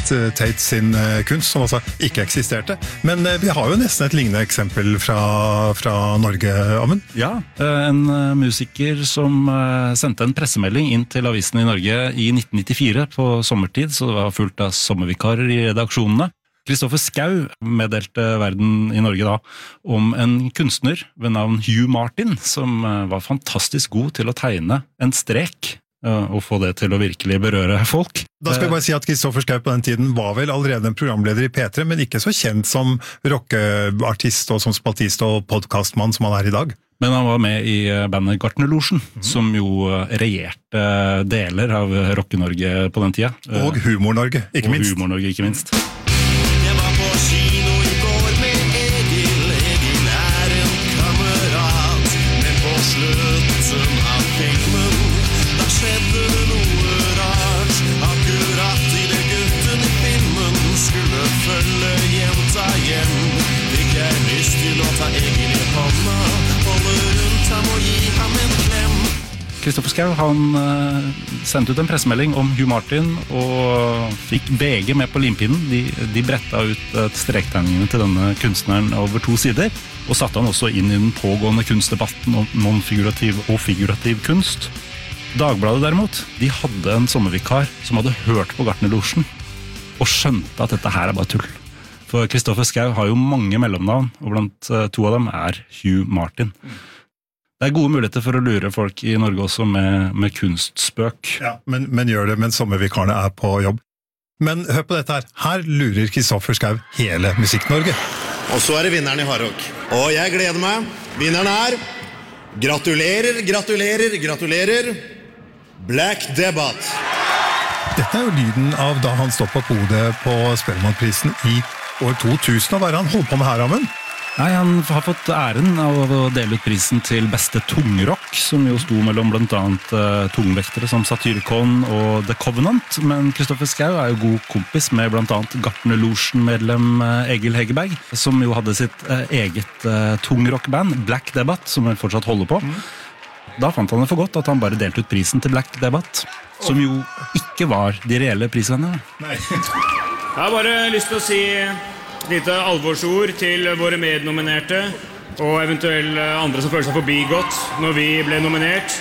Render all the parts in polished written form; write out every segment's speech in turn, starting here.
Tate sin kunst, som altså ikke eksisterte. Men vi har jo nesten et lignende eksempel fra Norge, Amund. Ja, en musiker som sendte en pressemelding inn til avisen i Norge i 1994 på sommertid, så det var fullt av sommervikarer i redaksjonene. Kristoffer Schau meddelte verden i Norge da om en kunstner ved navn Hugh Martin, som var fantastisk god til å tegne en strek og få det til å virkelig berøre folk. Da skal jeg bare si at Kristoffer Schau på den tiden var vel allerede en programleder i P3, men ikke så kjent som rockeartist og som spaltist og podcastmann som han er i dag. Men han var med i bandet Gartnerlosjen, som jo regjerte deler av Rocke-Norge på den tida. Og Humor-Norge, ikke minst. Og Humor-Norge, ikke minst. Kino I går med Egil er en kamerat, men på slutten av filmen da skjedde det noe rart. Akkurat I det gutten I filmen skulle følge jenta hjem, fikk jeg lyst til å ta Egil I hånda, holde rundt ham og gi ham en klem. Kristoffer Schau, han sendte ut en pressemelding om Hugh Martin og fikk VG med på limpinnen. De bretta ut strektegningene til denne kunstneren over 2 sider, og satte han også inn I den pågående kunstdebatten om non-figurativ og figurativ kunst. Dagbladet derimot, de hadde en sommervikar som hadde hørt på Gartnerlosjen og skjønte at dette her bare tull. For Kristoffer Schau har jo mange mellomnavn, og blant 2 av dem Hugh Martin. Det gode muligheter for å lure folk I Norge også med kunstspøk. Ja, men gjør det mens sommervikarene på jobb. Men hør på dette her. Her lurer Kristoffer Schau hele Musikk-Norge. Og så det vinneren I Hardrock. Og jeg gleder meg. Vinneren gratulerer, gratulerer, gratulerer. Black Debbath. Dette jo lyden av da han stod på podiet på Spellemannprisen I år 2000. Hva han holdt på med her, Amund? Nei, han har fått æren av å dele ut prisen til beste tungrock, som jo sto mellom blant annet tungvektere som Satyricon og The Covenant, men Kristoffer Schau jo god kompis med blant annet Gartnerlosjen-medlem Egil Hegerberg, som jo hadde sitt eget tungrockband, Black Debbath, som han fortsatt holder på. Da fant han det for godt at han bare delte ut prisen til Black Debbath, som jo ikke var de reelle prisene. Nei. Jeg har bare lyst til å si lite alvorsord til våre mednominerte og eventuelle andre som føler seg forbigått når vi ble nominert.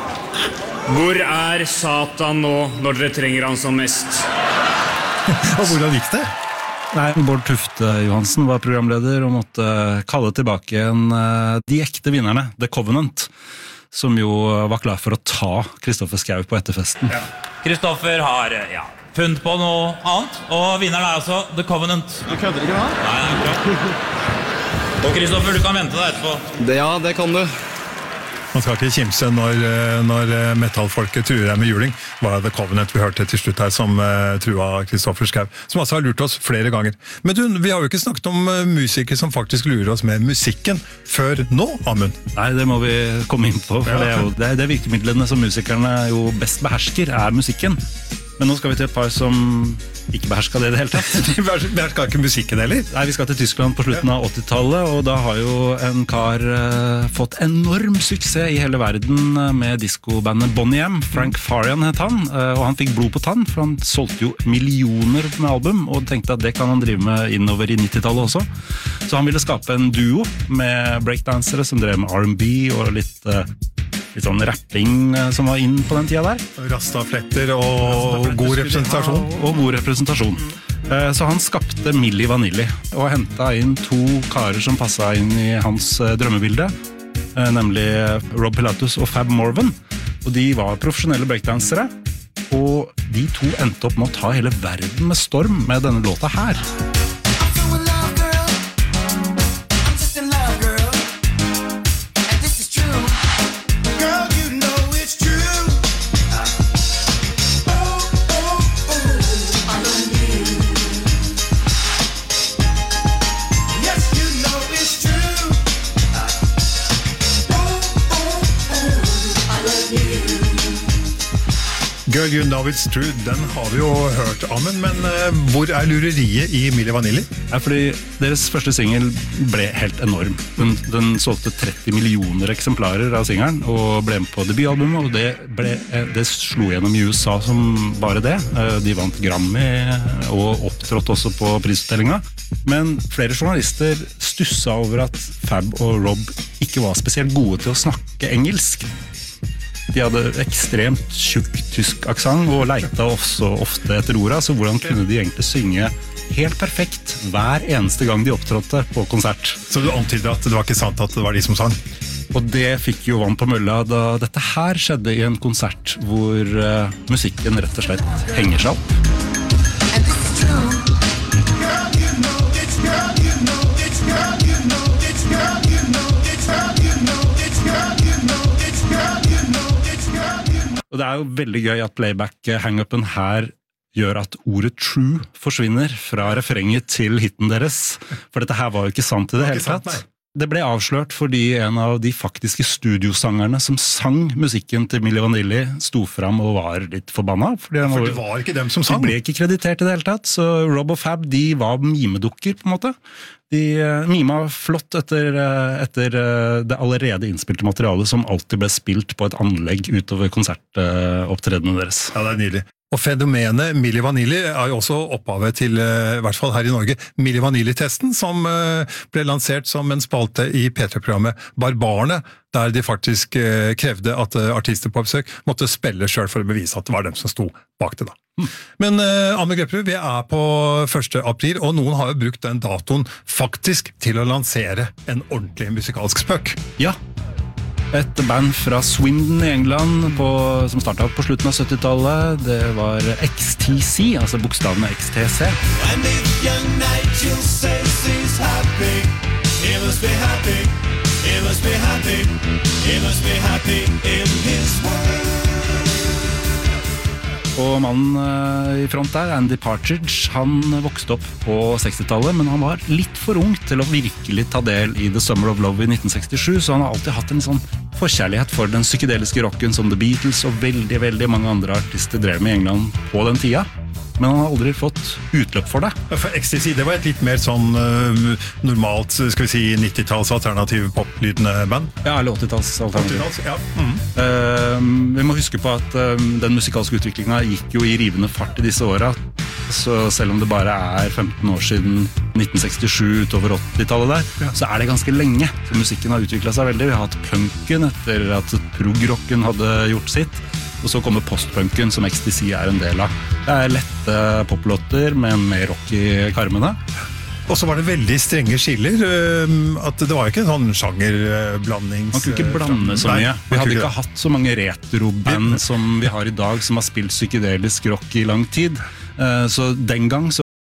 Hvor Satan nå når dere trenger han som mest? Og hvordan gikk det? Nei, Bård Tufte Johansen var programleder og måtte kalle tilbake de ekte vinnerne, The Covenant, som jo var klar for å ta Kristoffer Schau på etterfesten. Kristoffer har, funnet på noe annet, og vinneren altså The Covenant. Du kødder ikke da? Nei, klart. Og Kristoffer, du kan vente deg etterpå. Det kan du. Man skal ikke kimse når metallfolket truer deg med juling. Var The Covenant vi hørte til slutt her som trua Kristoffer Schau, som altså har lurt oss flere ganger. Men du, vi har jo ikke snakket om musikere som faktisk lurer oss med musikken før nå, Amund. Nei, det må vi komme inn på, for det er virkemidlene som musikerne jo best behersker, musikken. Men nå skal vi til et par som ikke behersket det I det hele tatt. De behersker ikke musikken heller? Nei, vi skal til Tyskland på slutten av 80-tallet, og da har jo en kar fått enorm suksess I hele verden med diskobandet Boney M. Frank Farian het han, og han fikk blod på tann, for han solgte jo millioner med album, og tenkte at det kan han drive med innover I 90-tallet også. Så han ville skape en duo med breakdansere som drev med R&B og litt sånn rapping som var inn på den tida der. Rastafletter og god representasjon. Og god representasjon. Så han skapte Milli Vanilli og hentet inn 2 karer som passet inn I hans drømmebilde, nemlig Rob Pilatus og Fab Morvan. Og de var profesjonelle breakdansere, og de 2 endte opp med å ta hele verden med storm med denne låta her. Girl, You Know It's True, den har vi jo hørt, Amund, men hvor lureriet i Milli Vanilli? Fordi deres første single ble helt enorm. Den solgte 30 millioner eksemplarer av singelen, og ble med på debutalbumet, og det slo gjennom i USA som bare det. De vant Grammy, og opptrådte også på prisutdellinga. Men flere journalister stusset over at Fab og Rob ikke var spesielt gode til å snakke engelsk. De hadde ekstremt tjukk tysk aksent og leita også ofte etter orda, så hvordan kunne de egentlig synge helt perfekt hver eneste gang de opptrådte på konsert? Så du antyder at det var ikke sant at det var de som sang? Og det fikk jo vann på mølla da dette her skjedde i en konsert hvor musikken rett og slett henger seg opp. And this is true. Girl, you know it's girl, you know it's girl, you know it's girl, you know it's girl, you know it's girl, you know it's girl, you know it's girl, you know. Og det jo veldig gøy at playback-hangupen her gjør at ordet true forsvinner fra refrenget til hitten deres. For dette her var jo ikke sant i det hele tatt. Det ble avslørt fordi en av de faktiske studiosangerne som sang musikken til Milli Vanilli sto fram og var litt forbanna. For det var ikke dem som sang. De ble ikke kreditert i det hele tatt, så Rob og Fab, de var mimedukker på en måte. De mima flott etter det allerede innspilte materialet som alltid ble spilt på et anlegg utover konsertopptredenene deres. Ja, det nydelig. Og fenomenet Milli Vanilli jo også opphavet til, i hvert fall her i Norge, Milli Vanilli-testen, som ble lansert som en spalte i P3-programmet Barbarene, der de faktisk krevde at artister på besøk måtte spille selv for å bevise at det var dem som sto bak det da. Men Amund Grepperud, vi på 1. april, og noen har jo brukt den datoen faktisk til å lansere en ordentlig musikalsk spøk. Ja. Et band fra Swindon i England som startet på slutten av 70-tallet. Det var XTC, altså bokstavene XTC. And if young Nigel says he's happy, he must be happy, he must be happy, he must be happy in his world. Og mannen i front der, Andy Partridge, han vokste opp på 60-tallet, men han var litt for ung til å virkelig ta del i The Summer of Love i 1967, så han har alltid hatt en sånn forkjærlighet for den psykedeliske rocken som The Beatles og veldig, veldig mange andre artister drev med i England på den tida. Men han har aldri fått utløp for det. For XTC, det var et litt mer sånn normalt, skal vi si, 90-talls alternativ poplydende band? Ja, eller 80-talls alternativ. 80-talls, ja. Vi må huske på at den musikalske utviklingen gikk jo i rivende fart i disse åra. Så selv om det bare 15 år siden 1967 utover 80-tallet der, ja, så det ganske lenge. Så musikken har utviklet seg veldig. Vi har hatt punken etter at prog-rocken hadde gjort sitt. Og så kommer postpunken som XTC en del av. Det lette poplåter, men med rock i karmene. Og så var det veldig strenge skiller, at det var ikke en sånn sjangerblanding. Man kunne ikke blande så mye. Vi hadde ikke hatt så mange retroband som vi har i dag, som har spilt psykedelisk rock i lang tid. Så den gang så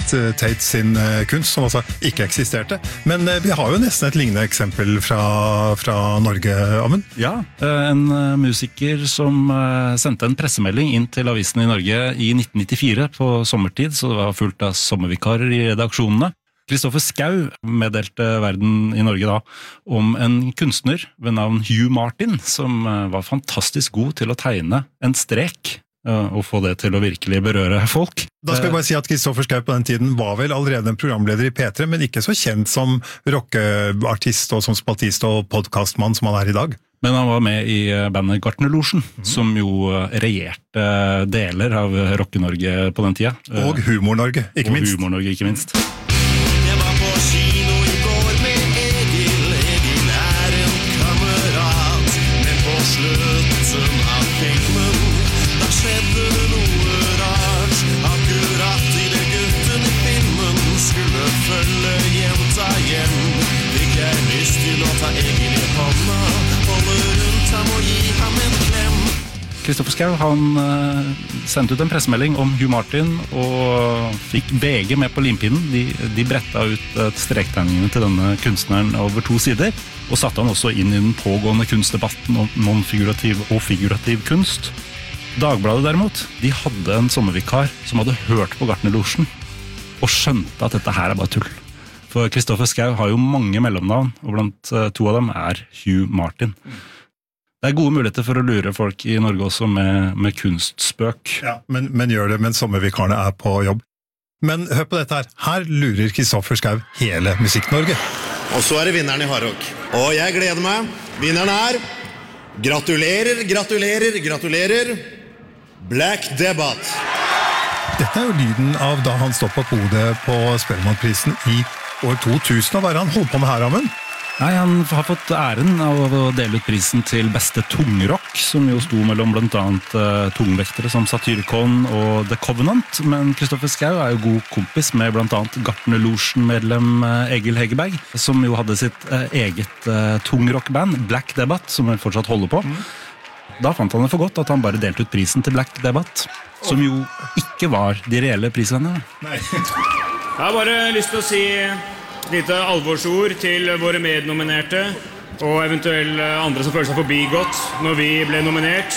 Tate sin kunst, som altså ikke eksisterte. Men vi har jo nesten et lignende eksempel fra Norge, Amund. Ja, en musiker som sendte en pressemelding inn til avisen i Norge i 1994 på sommertid, så det var fullt av sommervikarer i redaksjonene. Kristoffer Schau meddelte verden i Norge da om en kunstner ved navn Hugh Martin, som var fantastisk god til å tegne en strek og få det til å virkelig berøre folk. Da skal jeg bare si at Kristoffer Schau på den tiden var vel allerede en programleder i P3, men ikke så kjent som rockeartist og som spaltist og podcastmann som han er i dag. Men han var med i bandet Gartnerlosjen, som jo regjerte deler av Rocke-Norge på den tida. Og Humor-Norge, ikke minst. Og Humor-Norge, ikke minst. Jeg var på kino i går med Egil. Egil er en kamerat. Men på slutten av filmen, da skjedde det noe rart. Akkurat i det gutten i filmen skulle følge jenta hjem, fikk jeg lyst til å ta Egil i hånda, holde rundt ham og gi ham en klem. Kristoffer Schau, han sendte ut en pressemelding om Hugh Martin og fikk VG med på limpinnen. De bretta ut strektegningene til denne kunstneren over 2 sider, og satte han også inn i den pågående kunstdebatten om non-figurativ og figurativ kunst. Dagbladet derimot, de hadde en sommervikar som hadde hørt på Gartnerlosjen og skjønte at dette her er bare tull. For Kristoffer Schau har jo mange mellomnavn, og blant 2 av dem er Hugh Martin. Det er gode muligheter for å lure folk i Norge også med kunstspøk. Ja, men gjør det mens sommervikarene er på jobb. Men hør på dette her. Her lurer Kristoffer Schau hele Musikk-Norge. Og så er det vinneren i Hardrock. Og jeg gleder meg. Vinneren er... Gratulerer, gratulerer, gratulerer. Black Debbath. Dette er jo lyden av da han stod på podiet på Spellemannprisen i år 2000. Hva er det han holdt på med her, Amund? Nei, han har fått æren av å dele ut prisen til beste tungrock, som jo sto mellom blant annet tungvektere som Satyricon og The Covenant, men Kristoffer Schau er jo god kompis med blant annet Gartnerlosjen-medlem Egil Hegerberg, som jo hadde sitt eget tungrockband, Black Debbath, som han fortsatt holder på. Da fant han det for godt at han bare delte ut prisen til Black Debbath, som jo ikke var de reelle prisvennerne. Nei. Jeg har bare lyst til å si lite alvorsord til våre mednominerte og eventuelle andre som føler seg forbigått når vi ble nominert.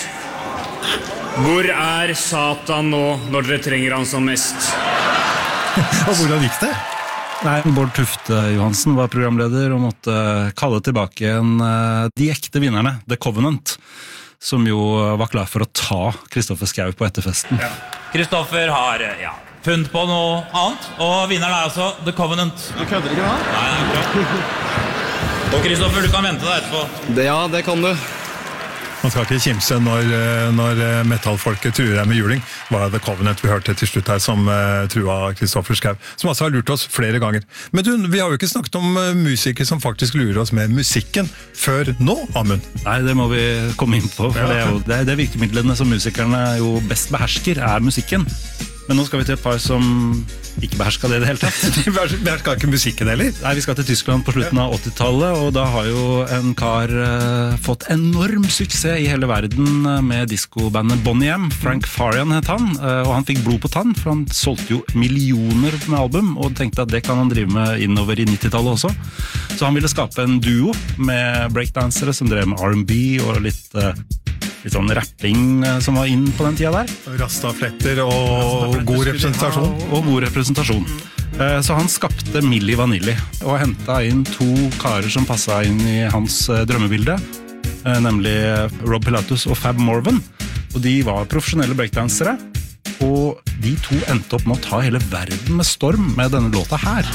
Hvor er Satan nå når dere trenger han som mest? Og hvordan gikk det? Nei, Bård Tufte Johansen var programleder og måtte kalle tilbake de ekte vinnerne, The Covenant, som jo var klar for å ta Kristoffer Schau på etterfesten. Kristoffer har, funnet på noe annet, og vinneren er altså The Covenant. Du kødder ikke da? Nei, det er klart. Og Kristoffer, du kan vente deg etterpå. Ja, det kan du. Man skal ikke kimse når metallfolket truer deg med juling. Det var The Covenant vi hørte til slutt her som trua Kristoffer Schau, som altså har lurt oss flere ganger. Men du, vi har jo ikke snakket om musikere som faktisk lurer oss med musikken før nå, Amund. Nei, det må vi komme inn på, for det er virkemidlene som musikerne jo best behersker, er musikken. Men nå skal vi til et par som ikke beherska det i det hele tatt. De beherska ikke musikken heller? Nei, vi skal til Tyskland på slutten av 80-tallet, og da har jo en kar fått enorm suksess i hele verden med diskobandet Bonnie M. Frank Farian het han, og han fikk blod på tann, for han solgte jo millioner med album, og tenkte at det kan han drive med innover i 90-tallet også. Så han ville skape en duo med breakdansere som drev med R&B og litt sånn rapping som var inn på den tida der. Rastafletter og god representasjon. Og god representasjon. Så han skapte Milli Vanilli og hentet inn 2 karer som passet inn i hans drømmebilde, nemlig Rob Pilatus og Fab Morvan. Og de var profesjonelle breakdansere, og de 2 endte opp med å ta hele verden med storm med denne låta her.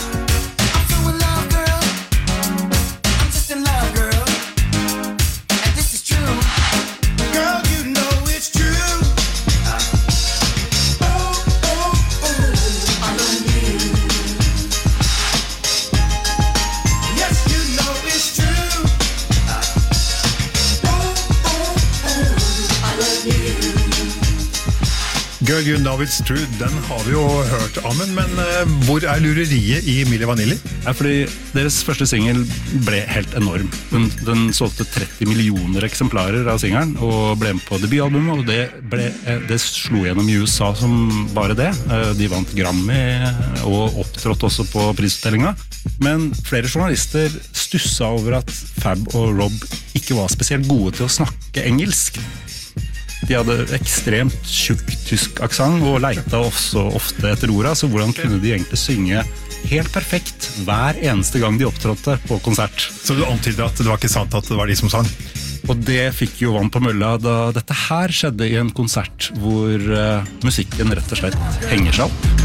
Girl, You Know It's True, den har vi jo hørt, Amund, men hvor lureriet i Milli Vanilli? Fordi deres første single ble helt enorm. Den solgte 30 millioner eksemplarer av singelen, og ble med på debutalbumet, og det slo gjennom i USA som bare det. De vant Grammy, og opptrådte også på prisutdellinga. Men flere journalister stusset over at Fab og Rob ikke var spesielt gode til å snakke engelsk. De hadde ekstremt tjukk tysk aksent og leita også ofte etter orda, så hvordan kunne de egentlig synge helt perfekt hver eneste gang de opptrådte på konsert? Så du antyder at det var ikke sant at det var de som sang? Og det fikk jo vann på mølla da dette her skjedde i en konsert hvor musikken rett og slett henger seg opp.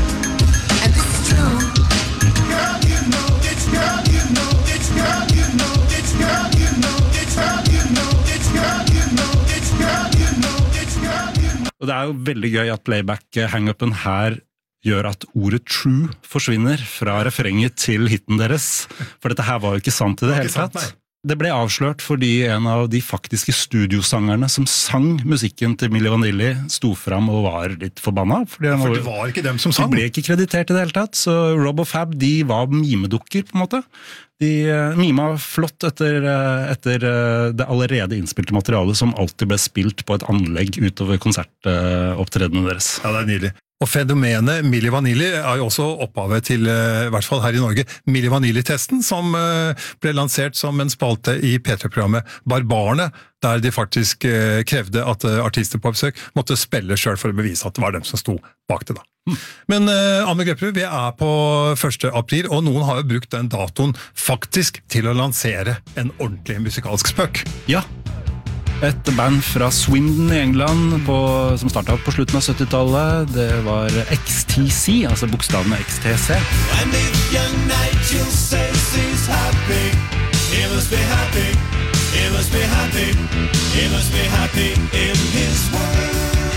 Og det jo veldig gøy at playback-hang-upen her gjør at ordet true forsvinner fra refrenget til hitten deres. For dette her var jo ikke sant i det hele tatt. Det ble avslørt fordi en av de faktiske studiosangerne som sang musikken til Milli Vanilli sto fram og var litt forbanna. For det var ikke dem som sang. De ble ikke kreditert i det hele tatt, så Rob og Fab, de var mimedukker på en måte. De mima flott etter det allerede innspilte materialet som alltid ble spilt på et anlegg utover konsertopptredenene deres. Ja, det nydelig. Og fenomenet Milli Vanilli jo også opphavet til, i hvert fall her i Norge, Milli Vanilli-testen, som ble lansert som en spalte i P3-programmet Barbarene, der de faktisk krevde at artister på besøk måtte spille selv for å bevise at det var dem som sto bak det da. Men Amund Grepperud, vi på 1. april, og noen har jo brukt den datoen faktisk til å lansere en ordentlig musikalsk spøk. Ja. Et band fra Swindon i England som startet på slutten av 70-tallet. Det var XTC, altså bokstavene XTC. And if young Nigel says he's happy, he must be happy, he must be happy, he must be happy in his world.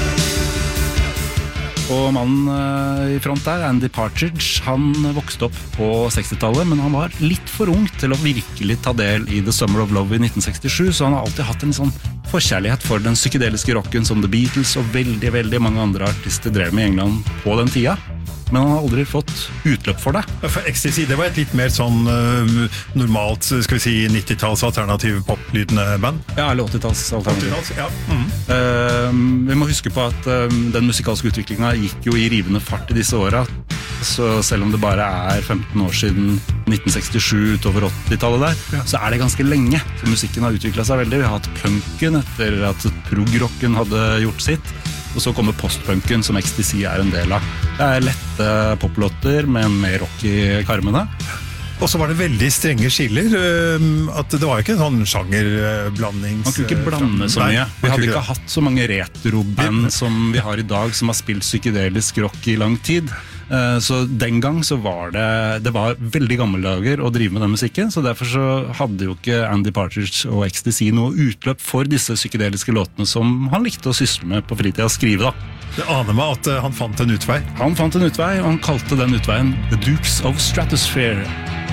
Og mannen i front der, Andy Partridge, han vokste opp på 60-tallet, men han var litt for ung til å virkelig ta del i The Summer of Love i 1967, så han har alltid hatt en sånn forkjærlighet for den psykedeliske rocken som The Beatles og veldig, veldig mange andre artister drev med i England på den tida. Men han har aldri fått utløp for det. For XTC, det var et litt mer sånn normalt, skal vi si, 90-talls alternativ poplydende band? Ja, eller 80-talls alternativ. Ja. Vi må huske på at den musikalske utviklingen gikk jo i rivende fart i disse årene. Så selv om det bare 15 år siden 1967 utover 80-tallet der, så det ganske lenge. Så musikken har utviklet seg veldig. Vi har hatt punken etter at prog-rocken hadde gjort sitt. Og så kommer postpunken, som XTC en del av. Det lette poplåter, men mer rock i karmene. Og så var det veldig strenge skiller, at det var ikke en sånn sjangerblanding. Man kunne ikke blande så mye. Vi hadde ikke hatt så mange retroband som vi har i dag, som har spilt psykedelisk rock i lang tid. Så den gang så var det var veldig gammeldager å drive med den musikken, så derfor så hadde jo ikke Andy Partridge og XTC noe utløp for disse psykedeliske låtene som han likte å sysle med på fritida å skrive da. Det aner meg at han fant en utvei. Han fant en utvei, og han kalte den utveien The Dukes of Stratosphere.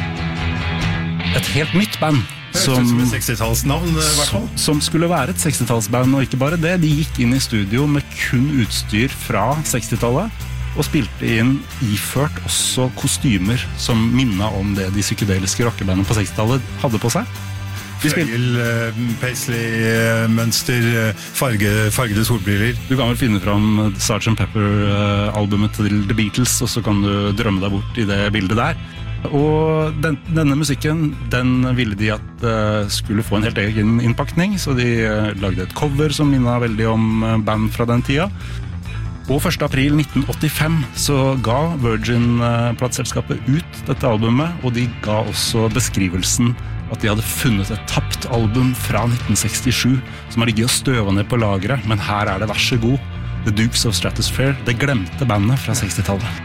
Et helt nytt band. Som 60-tallsnavn, som skulle være et 60-tallsband, og ikke bare det. De gikk inn i studio med kun utstyr fra 60-tallet, og spilte inn iført også kostymer som minnet om det de psykedeliske rockebandene på 60-tallet hadde på seg. Føyel, paisley, mønster, fargede solbriller. Du kan vel finne fram Sgt. Pepper-albumet til The Beatles, og så kan du drømme deg bort i det bildet der. Og denne musikken, den ville de at skulle få en helt egen innpakning, så de lagde et cover som minnet veldig om band fra den tida. Og 1. april 1985 så ga Virgin-plateselskapet ut dette albumet, og de ga også beskrivelsen at de hadde funnet et tapt album fra 1967 som har ligget og støvet ned på lageret, men her det vær så god. The Dukes of Stratosphere, det glemte bandet fra 60-tallet.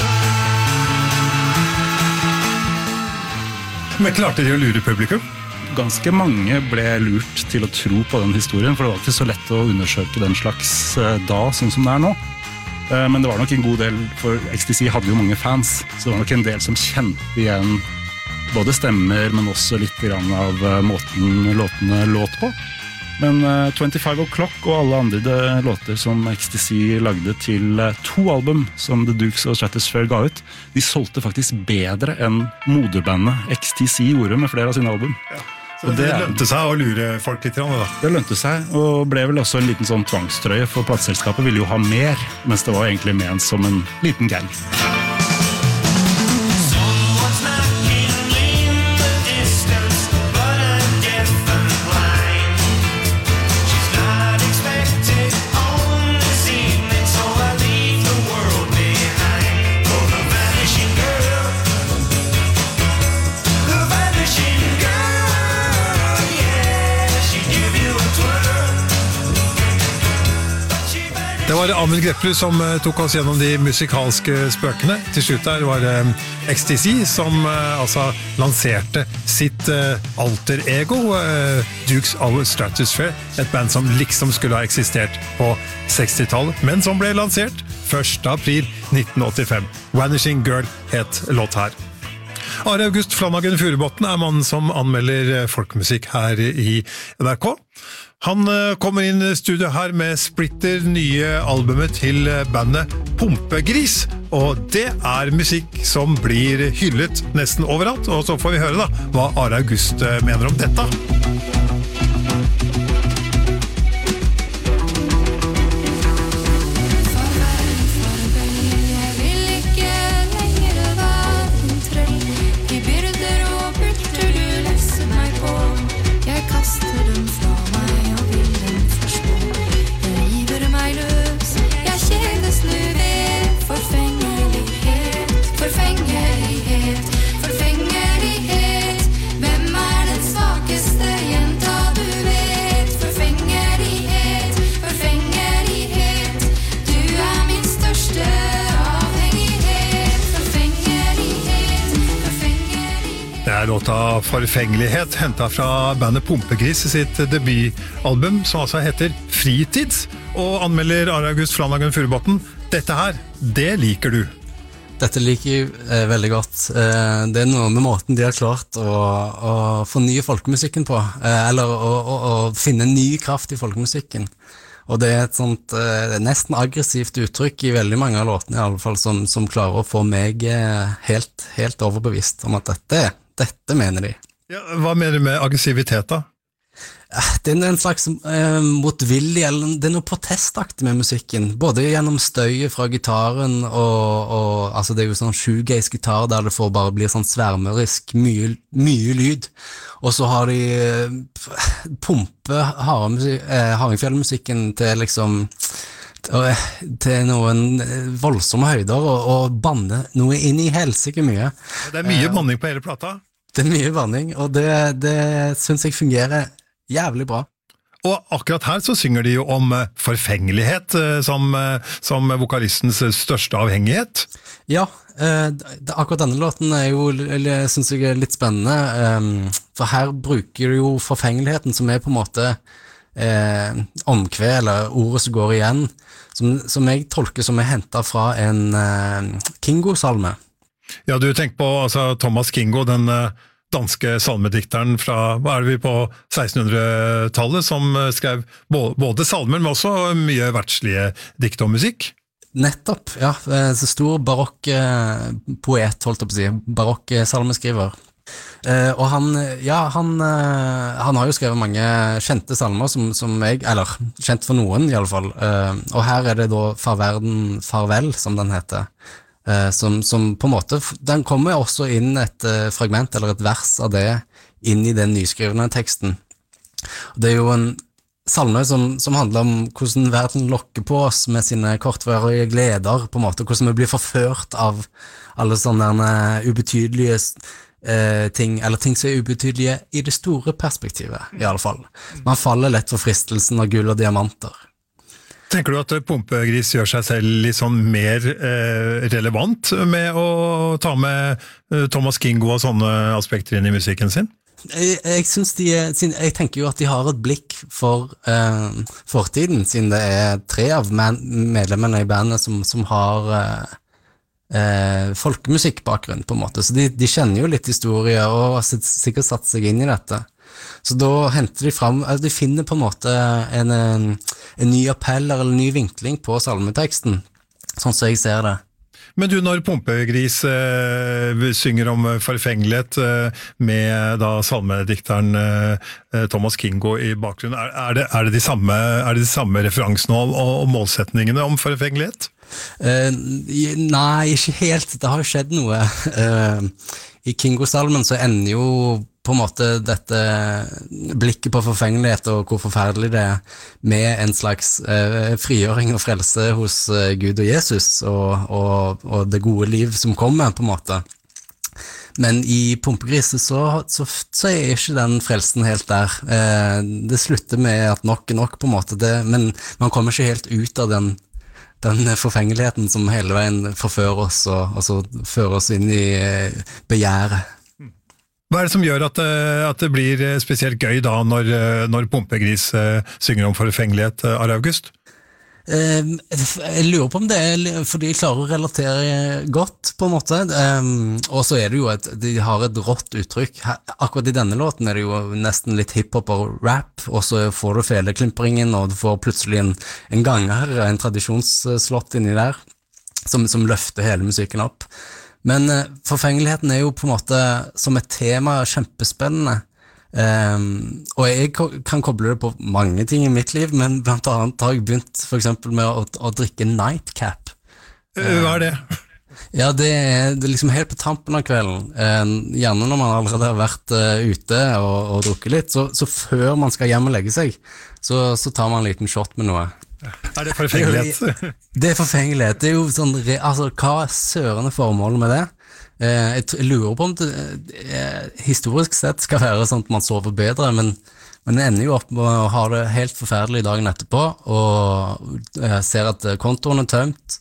Men klarte de å lure publikum? ganske mange ble lurt til å tro på den historien, for det var ikke så lett å undersøke den slags da, sånn som det nå. Men det var nok en god del, for XTC hadde jo mange fans, så det var nok en del som kjente igjen både stemmer, men også litt grann av måten låtene låt på. Men 25 O'Clock og alle andre låter som XTC lagde til 2 album som The Dukes og Stratosphere ga ut, de solgte faktisk bedre enn moderbandet XTC gjorde med flere av sine album. Ja. Så det lønte seg å lure folk litt, da. Det lønte seg, og ble vel også en liten sånn tvangstrøye, for plateselskapet ville jo ha mer, mens det var egentlig ment som en liten gang. Det var Amund Greplerud som tok oss gjennom de musikalske spøkene. Til slutt der var XTC som altså lanserte sitt alter ego, Dukes of Stratosphere, et band som liksom skulle ha eksistert på 60-tallet, men som ble lansert 1. april 1985. Vanishing Girl het låt her. Are August Flanagan Furubotn mannen som anmelder folkemusikk her i NRK. Han kommer inn i studio her med splitter nye albumet til bandet Pumpegris, og det musikk som blir hyllet nesten overalt, og så får vi høre da hva Are August mener om dette. Låta Forfengelighet hentet fra bandet Pumpegris sitt debutalbum, som altså heter Fritids, og anmelder Are August Flanagan Furubotn. Dette her, det liker du. Dette liker jeg veldig godt. Det noe med måten de har klart å fornye folkemusikken på, eller å finne ny kraft i folkemusikken. Og det et sånt nesten aggressivt uttrykk i veldig mange av låtene, i alle fall, som klarer å få meg helt overbevist om at dette mener de. Ja, hva mener du med aggressivitet da? Det en slags motvillig, eller det noe protestaktig med musikken, både gjennom støyet fra gitaren, og altså det jo sånn shoegaze-gitar der det bare blir sånn svermerisk, mye lyd, og så har de pumpet Hardingfjell-musikken til liksom til noen voldsomme høyder og banne noe inn i helsike mye. Det mye banning på hele plata. Det mye banning, og det synes jeg fungerer jævlig bra. Og akkurat her så synger de jo om forfengelighet som vokalistens største avhengighet. Ja, akkurat denne låten jo, synes jeg litt spennende, for her bruker de jo forfengeligheten som på en måte omkve, eller ordet som går igjen, som jeg tolker som hentet fra en Kingo-salme. Ja, du tenker på altså, Thomas Kingo, den danske salmedikteren fra, hva det vi på 1600-tallet, som skrev både salmer, men også mye verdslige dikt og musikk? Nettopp, ja. Så stor barokk poet, holdt jeg på å si, barokk salmeskriver. Og han har jo skrevet mange kjente salmer som jeg, eller kjent for noen i alle fall, og her det da Farverden Farvel, som den heter, som på en måte, den kommer også inn et fragment eller et vers av det inn i den nyskrivende teksten. Det jo en salme som handler om hvordan verden lokker på oss med sine kortvarige gleder, på en måte, hvordan vi blir forført av alle sånne ubetydelige ting, eller ting som ubetydelige i det store perspektivet, i alle fall. Man faller lett for fristelsen av gull og diamanter. Tenker du at Pumpegris gjør seg selv litt sånn mer relevant med å ta med Thomas Kingo og sånne aspekter inn i musikken sin? Jeg synes jeg tenker jo at de har et blikk for fortiden, siden det 3 av medlemmene i bandet som har folkemusikkbakgrunn på en måte, så de kjenner jo litt historie og har sikkert satt seg inn i dette. Så da henter de fram, de finner på en måte en ny appell eller en ny vinkling på salmeteksten, sånn som jeg ser det. Men du, når Pumpegris synger om forfengelighet med da salmedikteren Thomas Kingo i bakgrunnen, er det de samme referansene og målsetningene om forfengelighet? Nei, ikke helt. Det har jo skjedd noe. I Kingo-salmen så ender jo på en måte dette blikket på forfengelighet og hvor forferdelig det med en slags frigjøring og frelse hos Gud og Jesus og det gode liv som kommer på en måte. Men i Pumpegris så ikke den frelsen helt der. Det slutter med at nok på en måte, men man kommer ikke helt ut av den forfengeligheten som hele veien forfører oss og så fører oss inn i begjæret. Hva det som gjør at det blir spesielt gøy da når Pumpegris synger om forfengelighet, Are August? Jeg lurer på om det fordi jeg klarer å relatere godt på en måte, og så det jo de har et rått uttrykk. Akkurat i denne låten det jo nesten litt hiphop og rap, og så får du feleklimpringen, og du får plutselig en ganger, en tradisjonsslott inni der, som løfter hele musikken opp. Men forfengeligheten jo på en måte som et tema kjempespennende, og jeg kan koble det på mange ting i mitt liv, men blant annet har jeg begynt for eksempel med å drikke nightcap. Hva det? Ja, det liksom helt på tampen av kvelden, gjerne når man allerede har vært ute og drukket litt, så før man skal hjem og legge seg, så tar man en liten shot med noe. Det forfengelighet? Det forfengelighet, det jo sånn, altså hva sørende formålet med det? Jeg lurer på om det historisk sett skal være sånn at man sover bedre, men det ender jo opp med å ha det helt forferdelig dagen etterpå, og jeg ser at kontoen tømt.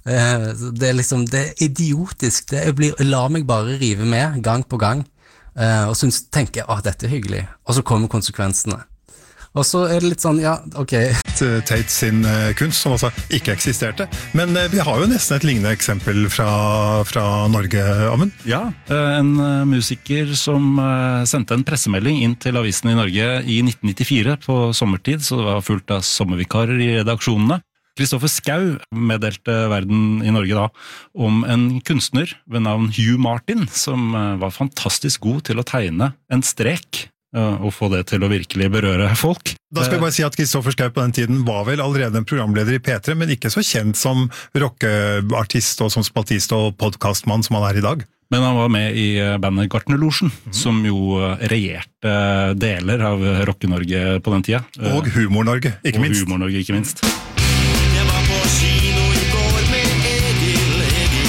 Det liksom, det idiotisk, jeg lar meg bare rive med gang på gang, og tenker jeg, dette hyggelig, og så kommer konsekvensene. Og så det litt sånn, ja, ok. Tate sin kunst, som altså ikke eksisterte. Men vi har jo nesten et lignende eksempel fra Norge, Amund. Ja, en musiker som sendte en pressemelding inn til avisen i Norge i 1994 på sommertid, så det var fullt av sommervikarer i redaksjonene. Kristoffer Schau meddelte Verden i Norge da om en kunstner ved navn Hugh Martin, som var fantastisk god til å tegne en strek, og få det til å virkelig berøre folk. Da skal jeg bare si at Kristoffer Schau på den tiden var vel allerede en programleder i P3, men ikke så kjent som rockeartist og som spaltist og podcastmann som han i dag. Men han var med i bandet Gartnerlosjen, som jo regjerte deler av Rocke-Norge på den tida. Og Humor-Norge, ikke minst. Og Humor-Norge, ikke minst. Jeg var på kino i går med Egil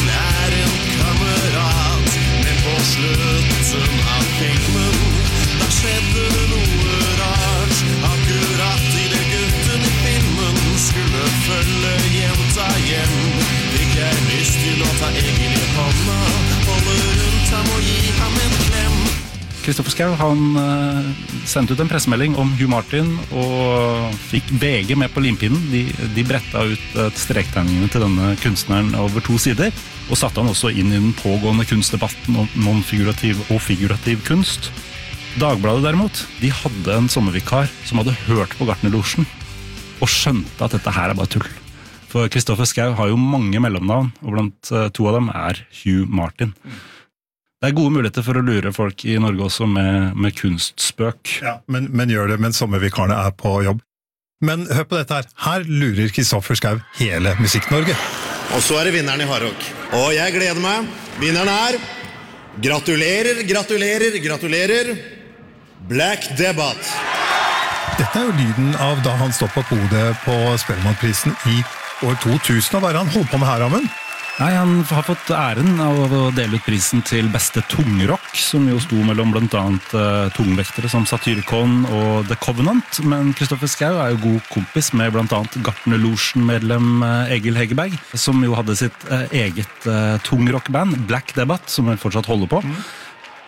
en kamerat, men på slutten av filmen da skjedde det noe rart. Akkurat i det gutten i filmen skulle følge jenta hjem, fikk jeg lyst til å ta Egil i hånda, holde rundt ham og gi ham en klem. Kristoffer Schau, han sendte ut en pressemelding om Hugh Martin og fikk VG med på limpinnen. De bretta ut strektegningene til denne kunstneren over 2 sider, og satte han også inn i den pågående kunstdebatten om non-figurativ og figurativ kunst. Dagbladet derimot, de hadde en sommervikar som hadde hørt på Gartnerlosjen og skjønte at dette her bare tull. For Kristoffer Schau har jo mange mellomnavn, og blant 2 av dem Hugh Martin. Det gode muligheter for å lure folk i Norge også med kunstspøk. Ja, men gjør det mens sommervikarene på jobb. Men hør på dette her. Her lurer Kristoffer Schau hele Musikk-Norge. Og så det vinneren i Hardrock. Og jeg gleder meg. Vinneren gratulerer, gratulerer, gratulerer. Black Debbath. Dette jo lyden av da han stod på podiet på Spellemannprisen i år 2000. Hva han holdt på med her, Amund? Nei, han har fått æren av å dele ut prisen til beste tungrock, som jo sto mellom blant annet tungvektere som Satyricon og The Covenant, men Kristoffer Schau jo god kompis med blant annet Gartnerlosjen-medlem Egil Hegerberg, som jo hadde sitt eget tungrockband, Black Debbath, som han fortsatt holder på.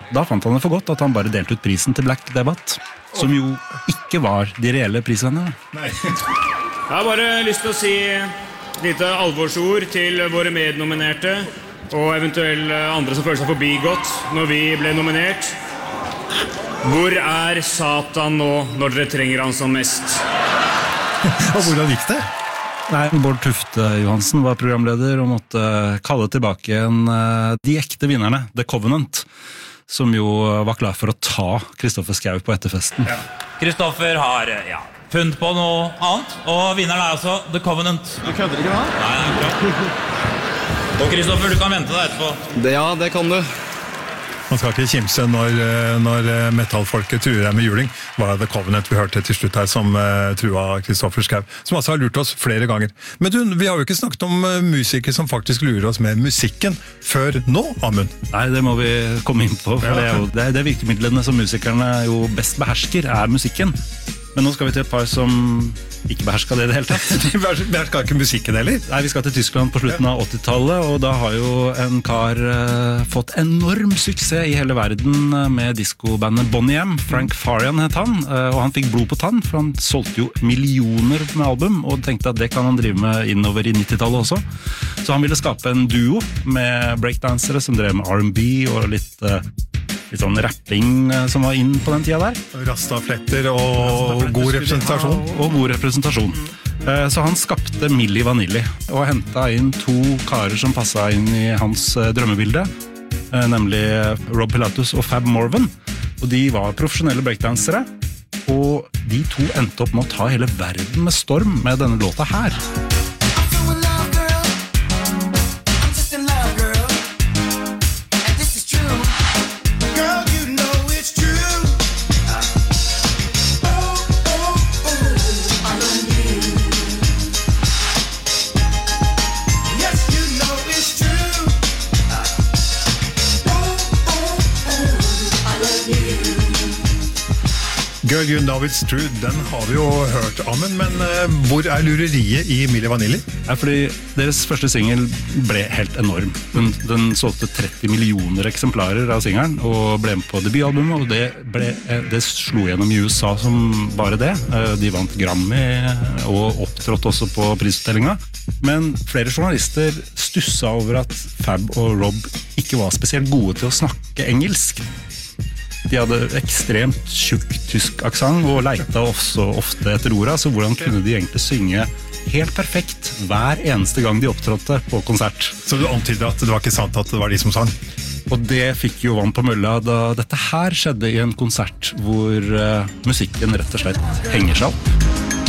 Da fant han det for godt at han bare delte ut prisen til Black Debate, som jo ikke var de reelle prisvennerne. Jeg har bare lyst til å si et lite alvorsord til våre mednominerte og eventuelt andre som føler seg forbigått når vi ble nominert. Hvor er Satan nå når dere trenger han som mest? Og hvordan gikk det? Nei, Bård Tufte Johansen var programleder og måtte kalle tilbake igjen de ekte vinnerne, The Covenant, som jo var klar for å ta Kristoffer Schau på etterfesten. Kristoffer har funnet på noe annet, og vinneren er altså The Covenant. Du kødder ikke da? Nei, det er bra. Og Kristoffer, du kan vente deg etterpå. Ja, det kan du. Man skal ikke kimse når metallfolket truer deg med juling. Var The Covenant vi hørte til slutt her som trua Kristoffer Schau, som altså har lurt oss flere ganger. Men du, vi har jo ikke snakket om musikere som faktisk lurer oss med musikken før nå, Amund. Nei, det må vi komme inn på, for det er virkemidlene som musikerne jo best behersker, er musikken. Men nå skal vi til et par som ikke behersket det i det hele tatt. De behersker ikke musikken heller? Nei, vi skal til Tyskland på slutten av 80-tallet, og da har jo en kar fått enorm suksess i hele verden med diskobandet Bonnie M. Frank Farian het han, og han fikk blod på tann, for han solgte jo millioner med album, og tenkte at det kan han drive med innover i 90-tallet også. Så han ville skape en duo med breakdansere som drev med R&B og litt sånn rapping som var inn på den tida der. Rastafletter og god representasjon. Og god representasjon. Så han skapte Milli Vanilli og hentet inn to karer som passet inn i hans drømmebilde, nemlig Rob Pilatus og Fab Morvan. Og de var profesjonelle breakdansere, og de to endte opp med å ta hele verden med storm med denne låta her. Girl, you know it's true, den har vi jo hørt, Amund, men hvor er lureriet i Milli Vanilli? Fordi deres første single ble helt enorm. Den solgte 30 millioner eksemplarer av singelen, og ble med på debutalbumet, og det slo gjennom i USA som bare det. De vant Grammy, og opptrådte også på prisutdellinga. Men flere journalister stusset over at Fab og Rob ikke var spesielt gode til å snakke engelsk. De hadde ekstremt tjukk tysk aksent og leita også ofte etter orda, så hvordan kunne de egentlig synge helt perfekt hver eneste gang de opptrådte på konsert? Så du antyder at det var ikke sant at det var de som sang? Og det fikk jo vann på mølla da dette her skjedde i en konsert hvor musikken rett og slett henger seg opp.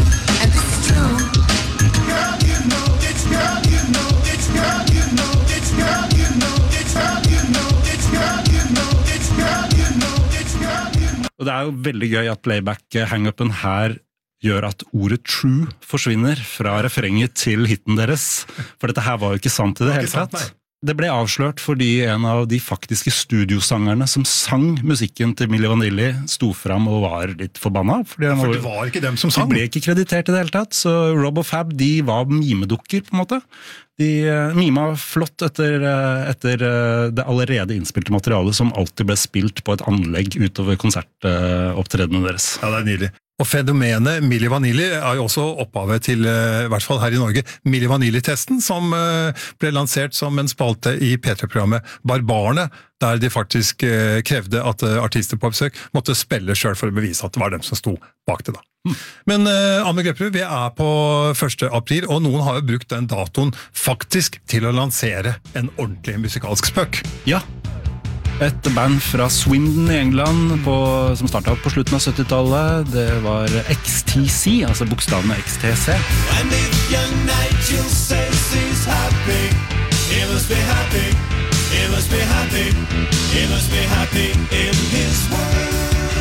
Og det er jo veldig gøy at playback-hang-upen her gjør at ordet true forsvinner fra refrenget til hitten deres. For dette her var jo ikke sant i det hele tatt. Det ble avslørt fordi en av de faktiske studiosangerne som sang musikken til Milli Vanilli sto fram og var litt forbanna. For det var ikke dem som sang. De ble ikke kreditert i det hele tatt, så Rob og Fab, de var mimedukker på en måte. De mima flott etter det allerede innspilte materialet som alltid ble spilt på et anlegg utover konsertopptredenene deres. Ja, det er nydelig. Og fenomenet Milli Vanilli er jo også opphavet til, i hvert fall her i Norge, Milli Vanilli-testen, som ble lansert som en spalte i P3-programmet Barbarene, der de faktisk krevde at artister på besøk måtte spille selv for å bevise at det var dem som sto bak det da. Men Amund Grepperud, vi er på 1. april, og noen har jo brukt den datoen faktisk til å lansere en ordentlig musikalsk spøk. Ja. Et band fra Swindon i England som startet opp på slutten av 70-tallet. Det var XTC, altså bokstavene XTC. And if young Nigel says he's happy, he must be happy, he must be happy, he must be happy in his world.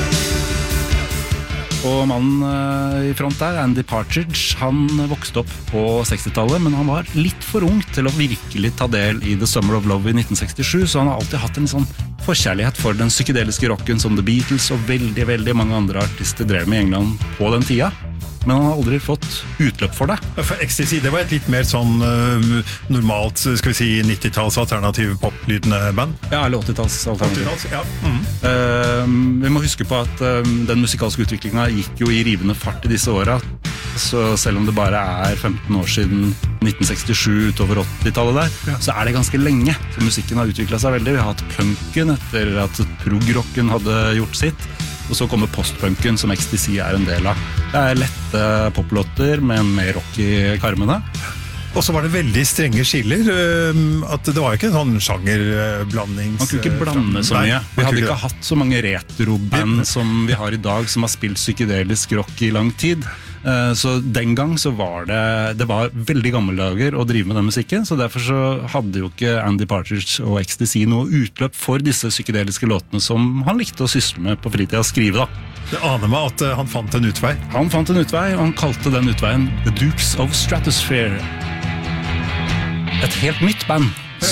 Og mannen i front der, Andy Partridge, han vokste opp på 60-tallet, men han var litt for ung til å virkelig ta del i The Summer of Love i 1967, så han har alltid hatt en sånn forkjærlighet for den psykedeliske rocken som The Beatles og veldig, veldig mange andre artister drev med i England på den tida. men han har aldri fått utløp for det. For XTC, det var et litt mer sånn normalt, skal vi si 90-talls alternativ poplydende band. Ja, eller 80-talls alternativ. 80-talls, ja. Vi må huske på at den musikalske utviklingen gikk jo i rivende fart i disse årene. Så selv om det bare er 15 år siden 1967 utover 80-tallet der, så er det ganske lenge. Så musikken har utviklet seg veldig. Vi har hatt punken etter at prog-rocken hadde gjort sitt. Og så kommer postpunken som XTC er en del av. Det er lette poplåter, men med rock i karmene. Og så var det veldig strenge skiller, at det var ikke en sånn sjangerblandings... Man kunne ikke blande så mye. Vi hadde ikke hatt så mange retro-band som vi har i dag, som har spilt psykedelisk rock i lang tid. Så den gang så var det var veldig gammeldager å drive med den musikken, så derfor så hadde jo ikke Andy Partridge og XTC noe utløp for disse psykedeliske låtene som han likte å sysle med på fritida å skrive da. Det aner meg at han fant en utvei. Han fant en utvei, og han kalte den utveien The Dukes of Stratosphere. Et helt nytt band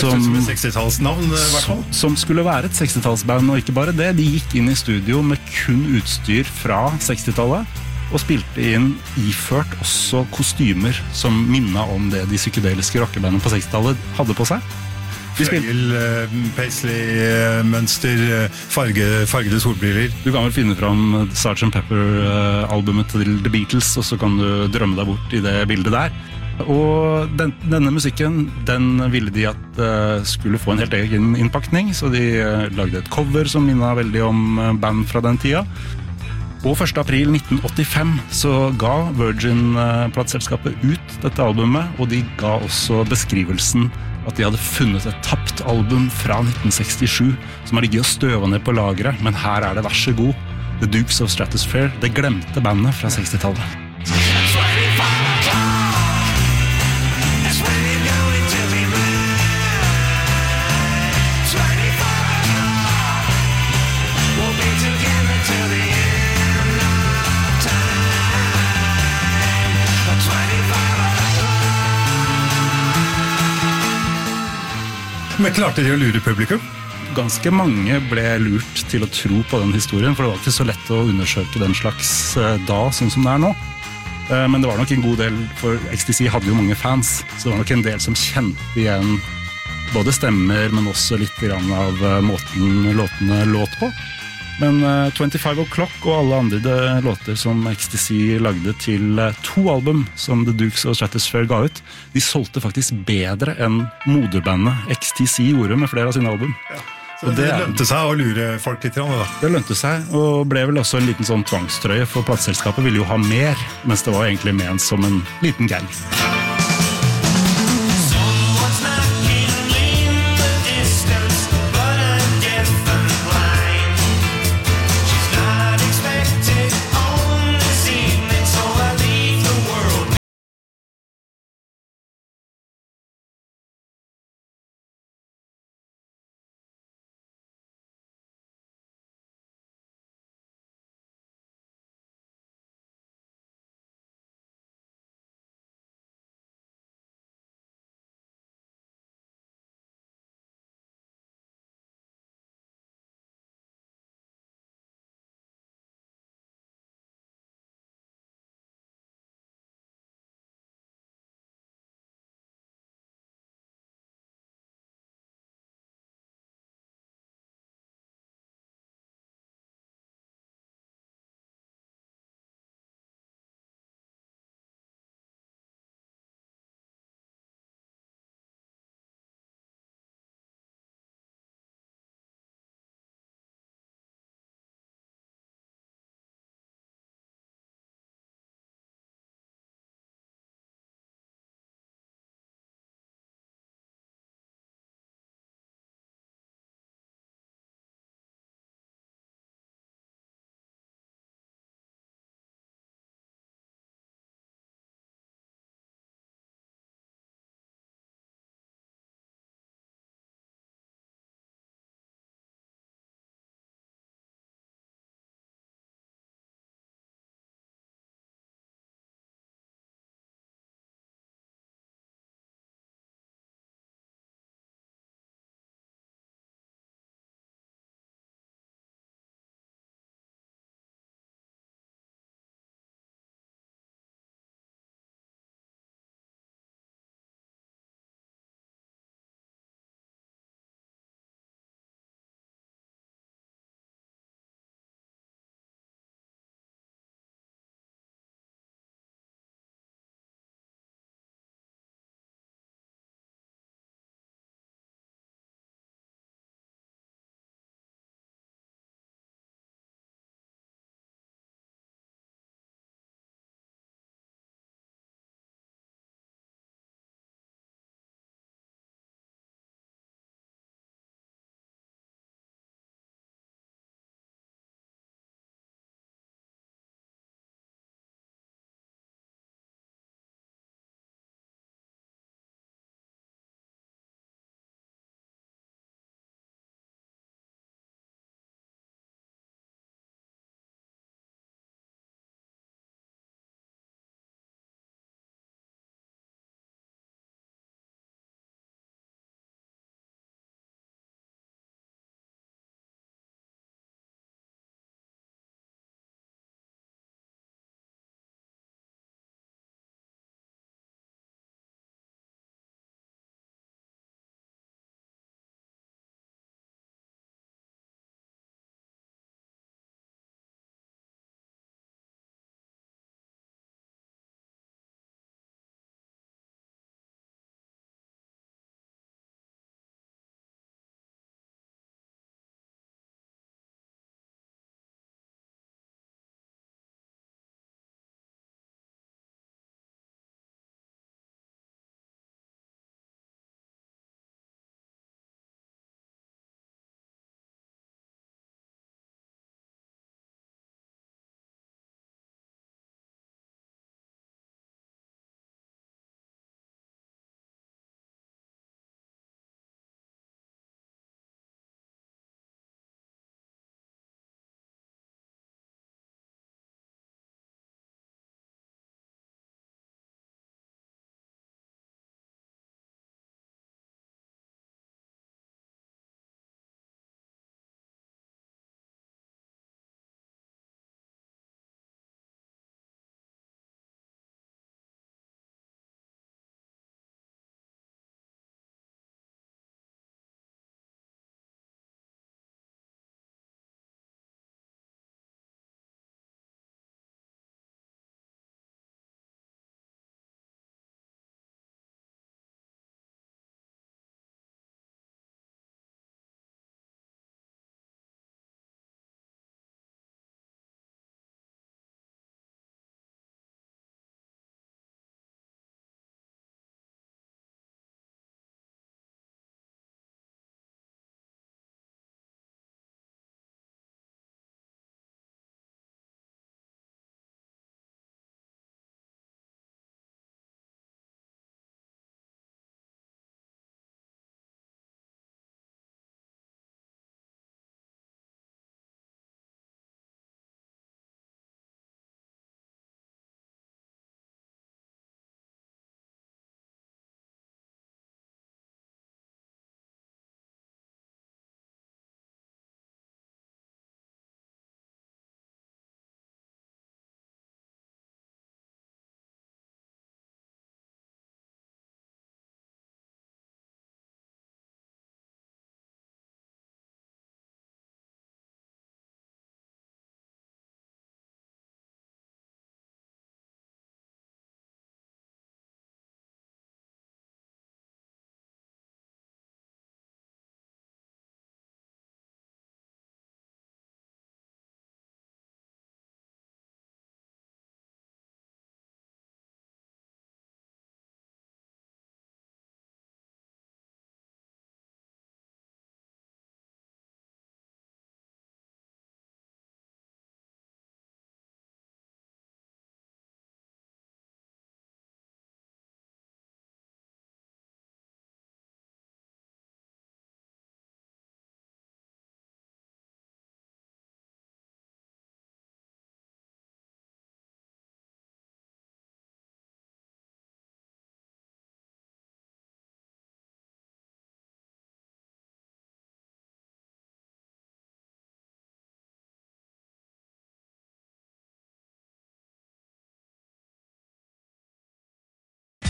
som skulle være et 60-tallsband, og ikke bare det, de gikk inn i studio med kun utstyr fra 60-tallet og spilte inn iført også kostymer som minnet om det de psykedeliske rockebandene på 60-tallet hadde på seg. Fløyel, paisley, mønster, fargede solbriller. Du kan vel finne fram Sgt. Pepper-albumet til The Beatles, og så kan du drømme deg bort i det bildet der. Og denne musikken, den ville de at skulle få en helt egen innpakning, så de lagde et cover som minnet veldig om band fra den tida. Og 1. april 1985 så ga Virgin-plateselskapet ut dette albumet, og de ga også beskrivelsen at de hadde funnet et tapt album fra 1967 som har ligget og støvet ned på lageret, men her er det, vær så god, The Dukes of Stratosphere, det glemte bandet fra 60-tallet. Men klarte de å lure publikum? Ganske mange ble lurt til å tro på den historien, for det var ikke så lett å undersøke den slags da, sånn som det er nå. Men det var nok en god del, for XTC hadde jo mange fans, så det var nok en del som kjente igjen både stemmer, men også litt grann av måten låtene låt på. Men 25 O'Clock og alle andre låter som XTC lagde til 2 album som The Dukes of Stratosphere ga ut, de solgte faktisk bedre enn moderbandet XTC gjorde med flere av sine album. Ja. Så det lønte seg å lure folk litt, da? Det lønte seg, og ble vel også en liten sånn tvangstrøye, for plateselskapet ville jo ha mer, mens det var egentlig ment som en liten gang.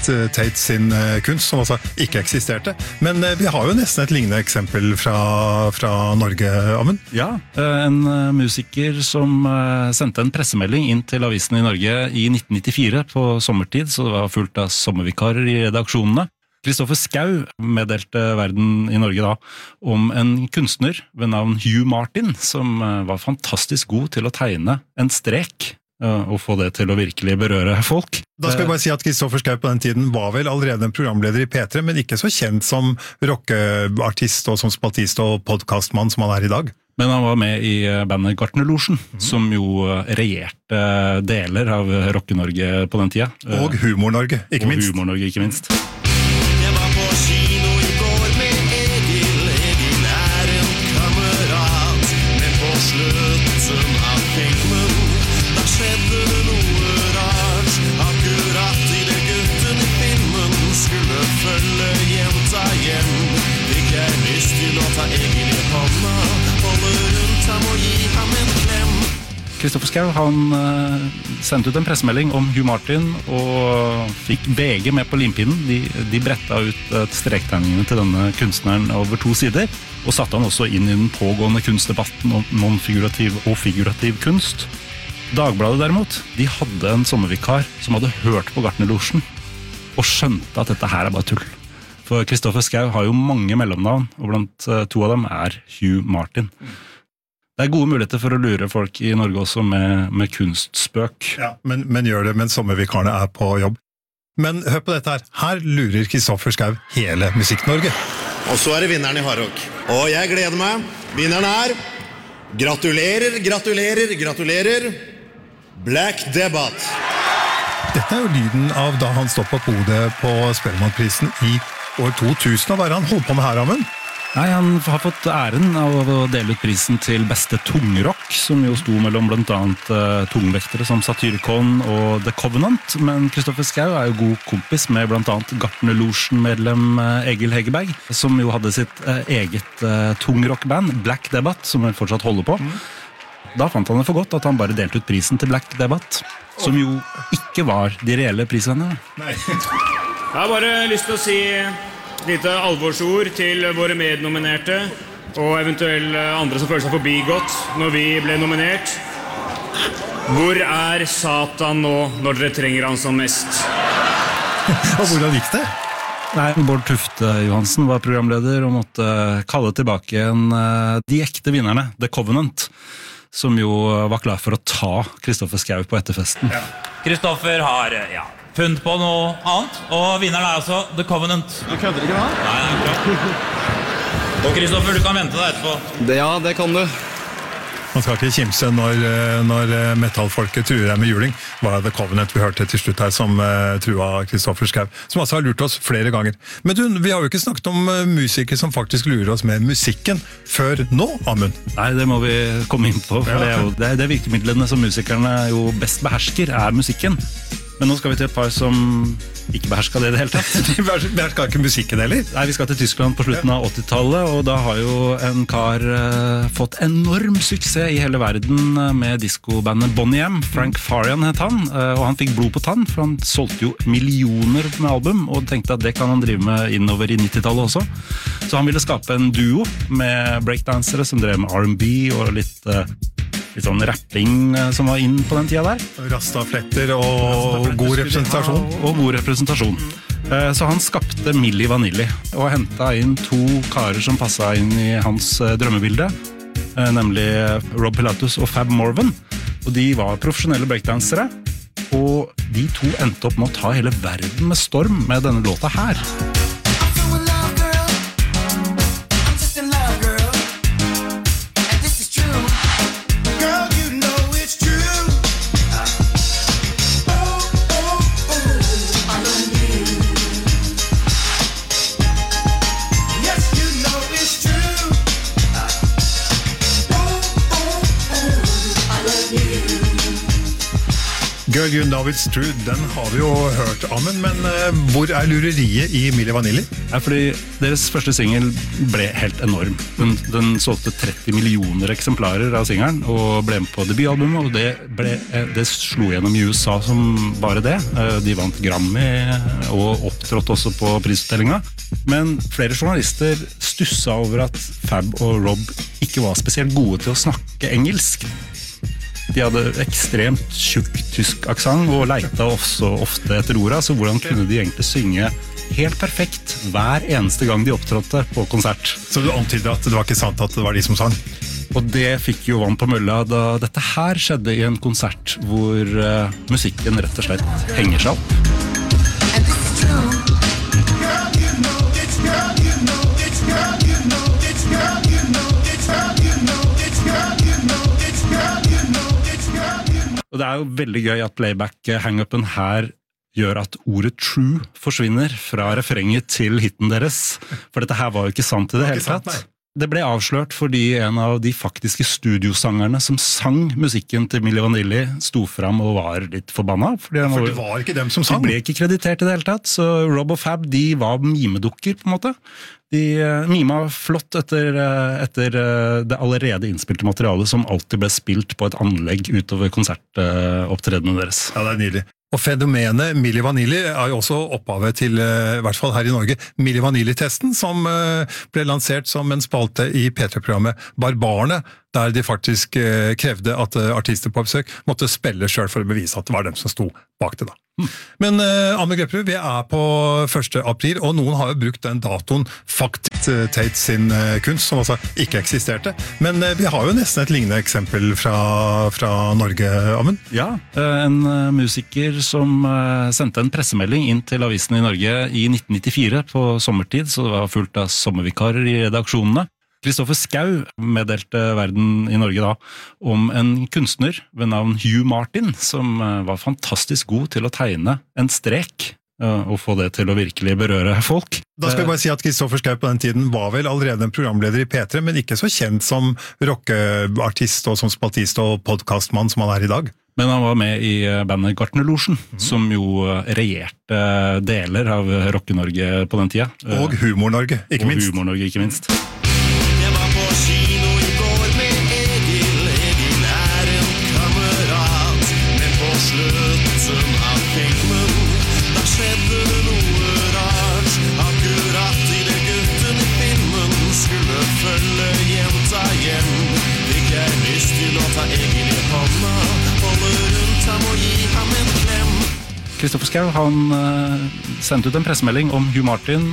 Tate sin kunst, som altså ikke eksisterte. Men vi har jo nesten et lignende eksempel fra Norge, Amund. Ja, en musiker som sendte en pressemelding inn til avisen i Norge i 1994 på sommertid, så det var fullt av sommervikarer i redaksjonene. Kristoffer Schau meddelte verden i Norge da om en kunstner ved navn Hugh Martin, som var fantastisk god til å tegne en strek og få det til å virkelig berøre folk. Da skal jeg bare si at Kristoffer Schau på den tiden var vel allerede en programleder i P3, men ikke så kjent som rockeartist og som spaltist og podcastmann som han er i dag. Men han var med i bandet Gartnerlosjen, som jo regjerte deler av Rocke-Norge på den tida. Og Humor-Norge, ikke minst. Og Humor-Norge, ikke minst. Jeg var på kino i går med Egil. Egil er en kamerat. Men på slutten av filmen, da skjedde det noe rart. Akkurat i det gutten i filmen skulle følge jenta hjem, fikk jeg lyst til å ta Egil i hånda, holde rundt ham og gi ham en klem. Kristoffer Schau, han sendte ut en pressemelding om Hugh Martin og fikk VG med på limpinnen. De bretta ut strektegningene til denne kunstneren over 2 sider, og satte han også inn i den pågående kunstdebatten om non-figurativ og figurativ kunst. Dagbladet derimot, de hadde en sommervikar som hadde hørt på Gartnerlosjen og skjønte at dette her er bare tull. For Kristoffer Schau har jo mange mellomnavn, og blant 2 av dem er Hugh Martin. Det er gode muligheter for å lure folk i Norge også med kunstspøk. Ja, men gjør det mens sommervikarene er på jobb. Men hør på dette her. Her lurer Kristoffer Schau hele Musikk-Norge. Og så er det vinneren i Hardrock. Og jeg gleder meg. Vinneren er... Gratulerer, gratulerer, gratulerer. Black Debbath. Dette er jo lyden av da han stod på podiet på Spellemannprisen i år 2000. Hva er det han holdt på med her, Amund? Nei, han har fått æren av å dele ut prisen til beste tungrock, som jo sto mellom blant annet tungvektere som Satyricon og The Covenant, men Kristoffer Schau er jo god kompis med blant annet Gartnerlosjen-medlem Egil Hegerberg, som jo hadde sitt eget tungrockband, Black Debbath, som han fortsatt holder på. Da fant han det for godt at han bare delte ut prisen til Black Debbath, som jo ikke var de reelle prisvennene. Nei. Jeg har bare lyst til å si lite alvorsord til våre mednominerte og eventuelle andre som føler seg forbigått når vi ble nominert. Hvor er Satan nå når dere trenger han som mest? Og hvordan gikk det? Nei, Bård Tufte Johansen var programleder og måtte kalle tilbake de ekte vinnerne, The Covenant, som jo var klar for å ta Kristoffer Schau på etterfesten. Kristoffer har, funnet på noe annet, og vinneren er altså The Covenant. Du kødder ikke med? Nei. Og Kristoffer, du kan vente deg etterpå. Ja, det kan du. Man skal ikke kimse når metallfolket truer deg med juling. Var det The Covenant vi hørte til slutt her som trua Kristoffer Schau, som altså har lurt oss flere ganger. Men du, vi har jo ikke snakket om musikere som faktisk lurer oss med musikken før nå, Amund. Nei, det må vi komme inn på, for det er virkemidlene som musikerne jo best behersker, er musikken. Men nå skal vi til et par som ikke beherska det i det hele tatt. De beherska ikke musikken heller? Nei, vi skal til Tyskland på slutten av 80-tallet, og da har jo en kar fått enorm suksess i hele verden med diskobandet Bonnie M. Frank Farian het han, og han fikk blod på tann, for han solgte jo millioner med album, og tenkte at det kan han drive med innover i 90-tallet også. Så han ville skape en duo med breakdansere som drev med R&B og litt sånn rapping som var inn på den tida der. Rastafletter og god representasjon. Og god representasjon. Så han skapte Milli Vanilli og hentet inn 2 karer som passet inn i hans drømmebilde, nemlig Rob Pilatus og Fab Morvan. Og de var profesjonelle breakdansere, og de 2 endte opp med å ta hele verden med storm med denne låta her. Girl You Know It's True, den har vi jo hørt, Amund, men hvor er lureriet i Milli Vanilli? Fordi deres første single ble helt enorm. Den solgte 30 millioner eksemplarer av singelen, og ble med på debutalbumet, og det slo gjennom i USA som bare det. De vant Grammy, og opptrådte også på prisutdellinga. Men flere journalister stussa over at Fab og Rob ikke var spesielt gode til å snakke engelsk. De hadde ekstremt tjukk tysk aksent og leita også ofte etter orda, så hvordan kunne de egentlig synge helt perfekt hver eneste gang de opptrådte på konsert? Så du antyder at det var ikke sant at det var de som sang? Og det fikk jo vann på mølla da dette her skjedde i en konsert hvor musikken rett og slett henger seg opp. Og det er jo veldig gøy at playback-hang-upen her gjør at ordet true forsvinner fra refrenget til hitten deres. For dette her var jo ikke sant i det hele tatt. Det ble avslørt fordi en av de faktiske studiosangerne som sang musikken til Milli Vanilli sto fram og var litt forbanna. For det var ikke dem som sang. De ble ikke kreditert i det hele tatt, så Rob og Fab, de var mimedukker på en måte. De mima flott etter det allerede innspilte materialet som alltid ble spilt på et anlegg utover konsertopptredenene deres. Ja, det er nydelig. Og fenomenet Milli Vanilli er jo også opphavet til, i hvert fall her i Norge, Milli Vanilli-testen, som ble lansert som en spalte i P3-programmet Barbarene, der de faktisk krevde at artister på besøk måtte spille selv for å bevise at det var dem som sto bak det da. Men Amund Grepperud, vi er på 1. april, og noen har jo brukt den datoen faktisk Tate sin kunst, som altså ikke eksisterte. Men vi har jo nesten et lignende eksempel fra Norge, Amund. Ja, en musiker som sendte en pressemelding inn til avisen i Norge i 1994 på sommertid, så det var fullt av sommervikarer i redaksjonene. Kristoffer Schau meddelte verden i Norge da om en kunstner ved navn Hugh Martin, som var fantastisk god til å tegne en strek og få det til å virkelig berøre folk. Da skal jeg bare si at Kristoffer Schau på den tiden var vel allerede en programleder i P3, men ikke så kjent som rockeartist og som spaltist og podcastmann som han er i dag. Men han var med i bandet Gartnerlosjen, som jo regjerte deler av Rocke-Norge på den tida. Og Humor-Norge, ikke minst. Og Humor-Norge, ikke minst. Jeg var på kino i går med Egil. Egil er en kamerat. Men på slutten av filmen, da skjedde det noe rart. Akkurat i det gutten i filmen skulle følge jenta hjem, fikk jeg lyst til å ta Egil i hånda, holde rundt ham og gi ham en klem. Kristoffer Schau, han sendte ut en pressemelding om Hugh Martin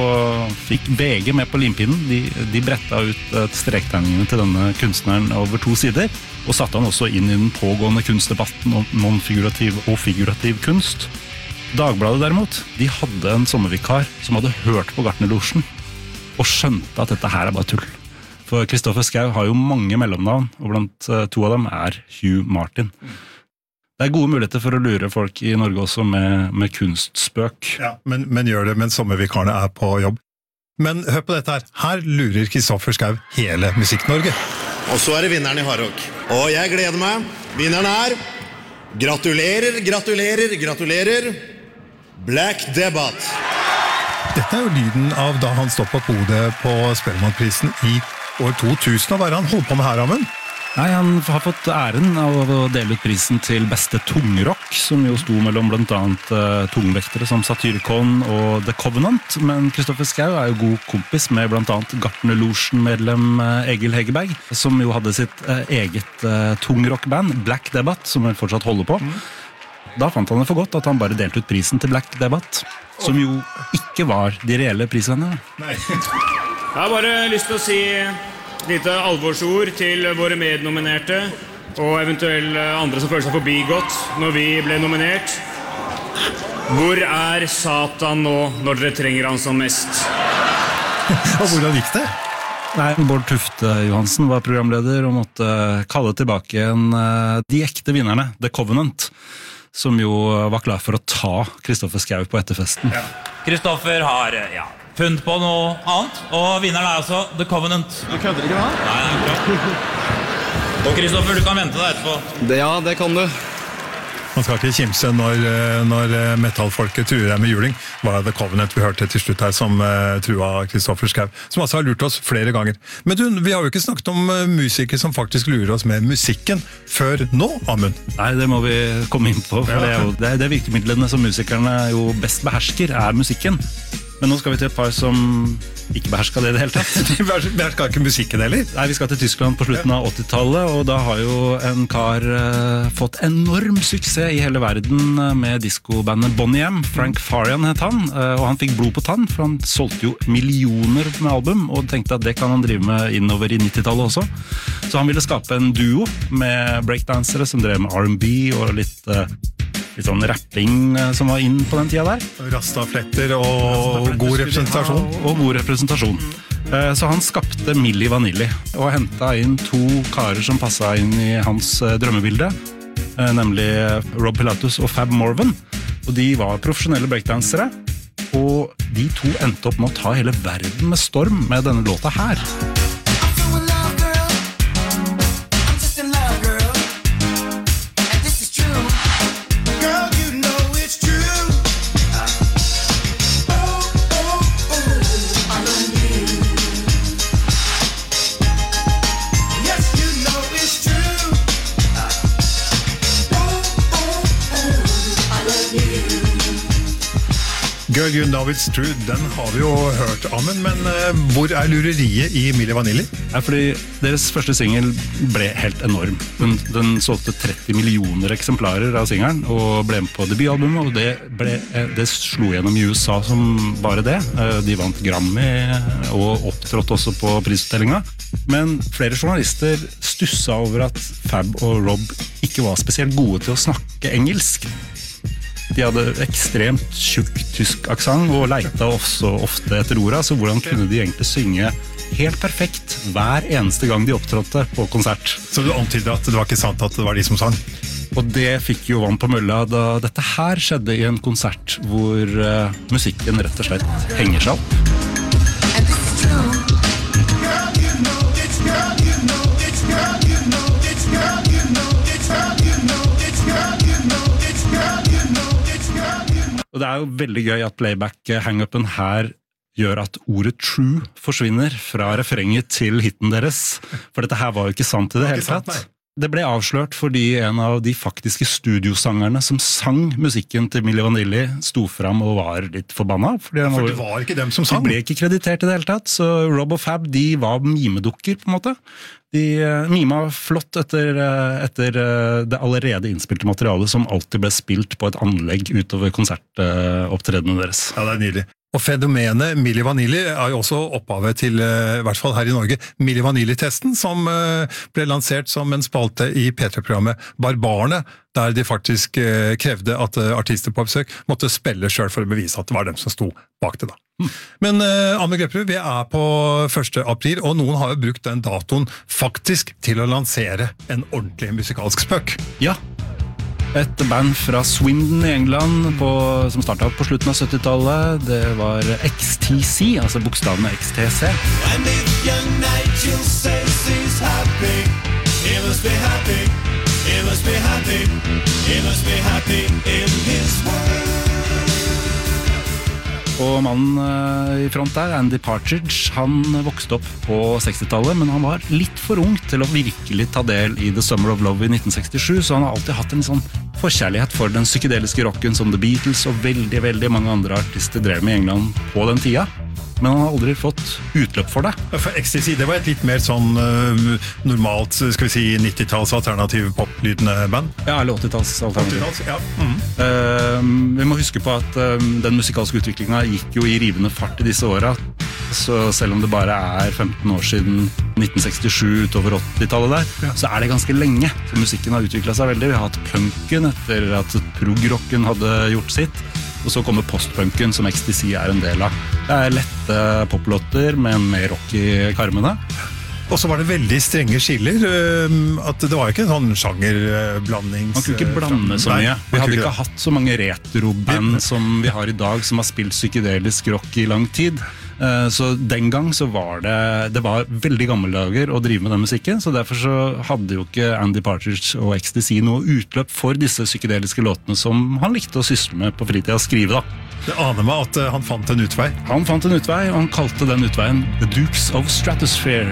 og fikk VG med på limpinnen. De bretta ut strektegningene til denne kunstneren over 2 sider, og satte han også inn i den pågående kunstdebatten om non-figurativ og figurativ kunst. Dagbladet derimot, de hadde en sommervikar som hadde hørt på Gartnerlosjen og skjønte at dette her er bare tull. For Kristoffer Schau har jo mange mellomnavn, og blant 2 av dem er Hugh Martin. Det er gode muligheter for å lure folk i Norge også med kunstspøk. Ja, men gjør det mens sommervikarene er på jobb. Men hør på dette her. Her lurer Kristoffer Schau hele Musikk-Norge. Og så er det vinneren i Hardrock. Og jeg gleder meg. Vinneren er... Gratulerer, gratulerer, gratulerer. Black Debbath. Dette er jo lyden av da han stod på podiet på Spellemannprisen i år 2000. Hva er det han holdt på med her, Amund? Nei, han har fått æren av å dele ut prisen til beste tungrock, som jo sto mellom blant annet tungvektere som Satyricon og The Covenant, men Kristoffer Schau er jo god kompis med blant annet Gartnerlosjen-medlem Egil Hegerberg, som jo hadde sitt eget tungrockband, Black Debbath, som han fortsatt holder på. Da fant han det for godt at han bare delte ut prisen til Black Debbath, som jo ikke var de reelle prisvennene. Nei. Jeg har bare lyst til å si lite alvorsord til våre mednominerte og eventuelle andre som føler seg forbigått når vi ble nominert. Hvor er Satan nå når dere trenger han som mest? Og hvordan gikk det? Nei, Bård Tufte Johansen var programleder og måtte kalle tilbake de ekte vinnerne, The Covenant, som jo var klar for å ta Kristoffer Schau på etterfesten. Kristoffer har, funnet på noe annet, og vinneren er altså The Covenant. Du kødder ikke da? Nei, klart. Og Kristoffer, du kan vente deg etterpå. Ja, det kan du. Man skal ikke kimse når metallfolket truer deg med juling. Var det The Covenant vi hørte til slutt her, som trua Kristoffer Schau, som altså har lurt oss flere ganger. Men du, vi har jo ikke snakket om musikere som faktisk lurer oss med musikken før nå, Amund. Nei, det må vi komme inn på, for det virkemidlene som musikerne jo best behersker, er musikken. Men nå skal vi til et par som ikke beherska det i det hele tatt. De beherska ikke musikken heller? Nei, vi skal til Tyskland på slutten av 80-tallet, og da har jo en kar fått enorm suksess i hele verden med diskobandet Boney M. Frank Farian het han, og han fikk blod på tann, for han solgte jo millioner med album, og tenkte at det kan han drive med innover i 90-tallet også. Så han ville skape en duo med breakdansere som drev med R&B og litt sånn rapping som var inn på den tida der. Rastafletter og god representasjon. Og god representasjon. Så han skapte Milli Vanilli og hentet inn 2 karer som passet inn i hans drømmebilde, nemlig Rob Pilatus og Fab Morvan. Og de var profesjonelle breakdansere, og de 2 endte opp med å ta hele verden med storm med denne låta her. Girl, you know it's true, den har vi jo hørt, Amund, men hvor er lureriet i Milli Vanilli? Fordi deres første single ble helt enorm. Den solgte 30 millioner eksemplarer av singelen, og ble med på debutalbumet, og det slo gjennom i USA som bare det. De vant Grammy, og opptrådte også på prisutdellinga. Men flere journalister stussa over at Fab og Rob ikke var spesielt gode til å snakke engelsk. De hadde ekstremt tjukk tysk aksent og leita også ofte etter orda, så hvordan kunne de egentlig synge helt perfekt hver eneste gang de opptrådte på konsert? Så du antyder at det var ikke sant at det var de som sang? Og det fikk jo vann på mølla da dette her skjedde i en konsert hvor musikken rett og slett henger seg opp. Og det er jo veldig gøy at playback-hang-upen her gjør at ordet true forsvinner fra refrenget til hitten deres. For dette her var jo ikke sant i det hele tatt. Det ble avslørt fordi en av de faktiske studiosangerne som sang musikken til Milli Vanilli sto fram og var litt forbanna. For det var ikke dem som sang? De ble ikke kreditert i det hele tatt, så Rob og Fab, de var mimedukker på en måte. De mima flott etter det allerede innspilte materialet som alltid ble spilt på et anlegg utover konsertopptredene deres. Ja, det er nydelig. Og fenomenet Milli Vanilli er jo også opphavet til, i hvert fall her i Norge, Milli Vanilli-testen, som ble lansert som en spalte i P3-programmet Barbarene, der de faktisk krevde at artister på besøk måtte spille selv for å bevise at det var dem som sto bak det da. Men Amund Grepperud, vi er på 1. april, og noen har jo brukt den datoen faktisk til å lansere en ordentlig musikalsk spøk. Ja. Et band fra Swindon i England som startet på slutten av 70-tallet. Det var XTC, altså bokstavene XTC. And if young Nigel says he's happy, he must be happy, he must be happy, he must be happy in his world. Og mannen i front der, Andy Partridge, han vokste opp på 60-tallet, men han var litt for ung til å virkelig ta del i The Summer of Love i 1967, så han har alltid hatt en sånn forkjærlighet for den psykedeliske rocken som The Beatles og veldig, veldig mange andre artister drev med i England på den tida. Men han har aldri fått utløp for det. For XTC, det var et litt mer sånn normalt, skal vi si, 90-talls alternativ pop-lydende band? Ja, eller 80-talls alternativ. 80-talls, ja. Vi må huske på at den musikalske utviklingen gikk jo i rivende fart i disse åra. Så selv om det bare er 15 år siden 1967 utover 80-tallet der, så er det ganske lenge. Så musikken har utviklet seg veldig. Vi har hatt punken etter at prog-rocken hadde gjort sitt. Og så kommer postpunken, som XTC er en del av. Det er lette poplåter, men med rock i karmene. Og så var det veldig strenge skiller, at det var ikke en sånn sjangerblanding. Man kunne ikke blande så mye. Vi hadde ikke hatt så mange retroband som vi har i dag, som har spilt psykedelisk rock i lang tid. Så den gang så var det var veldig gammeldager å drive med den musikken, så derfor så hadde jo ikke Andy Partridge og XTC noe utløp for disse psykedeliske låtene som han likte å sysle med på fritida, skrive da. Det aner meg at han fant en utvei. Han fant en utvei, og han kalte den utveien The Dukes of Stratosphere.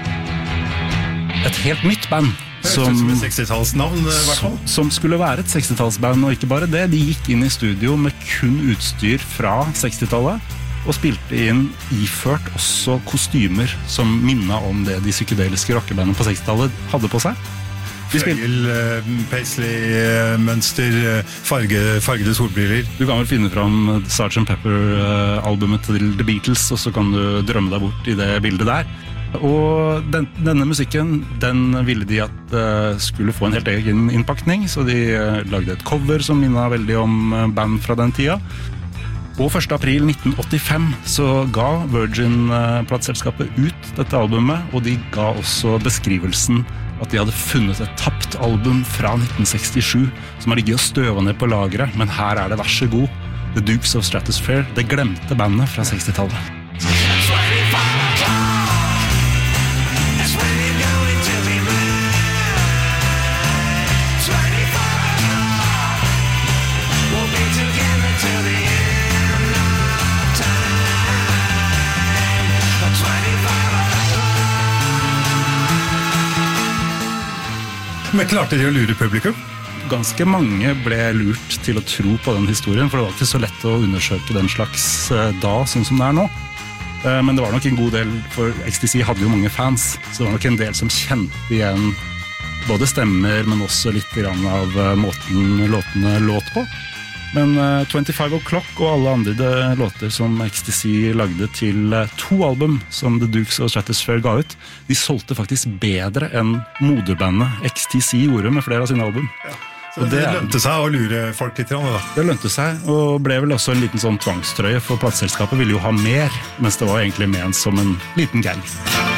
Et helt nytt band. Som 60-tallsnavn, i hvert fall. Som skulle være et 60-tallsband, og ikke bare det. De gikk inn i studio med kun utstyr fra 60-tallet, og spilte inn iført også kostymer som minnet om det de psykedeliske rockebandene på 60-tallet hadde på seg. Fløyel, paisley, mønster, fargede solbriller. Du kan vel finne fram Sgt. Pepper-albumet til The Beatles, og så kan du drømme deg bort i det bildet der. Og denne musikken, den ville de at skulle få en helt egen innpakning, så de lagde et cover som minnet veldig om band fra den tida. Og 1. april 1985 så ga Virgin-plateselskapet ut dette albumet, og de ga også beskrivelsen at de hadde funnet et tapt album fra 1967 som har ligget og støvet ned på lageret, men her er det vær så god. The Dukes of Stratosphere, det glemte bandet fra 60-tallet. Men klarte de å lure publikum? Ganske mange ble lurt til å tro på den historien, for det var ikke så lett å undersøke den slags da, sånn som det er nå. Men det var nok en god del, for XTC hadde jo mange fans, så det var nok en del som kjente igjen både stemmer, men også litt grann av måten låtene låt på. Men 25 O'Clock og alle andre låter som XTC lagde til 2 album som The Dukes of Stratosphere ga ut, de solgte faktisk bedre enn moderbandet XTC gjorde med flere av sine album. Ja. Så det lønte seg å lure folk litt, da? Det lønte seg, og ble vel også en liten sånn tvangstrøye, for plateselskapet ville jo ha mer, mens det var egentlig ment som en liten gang.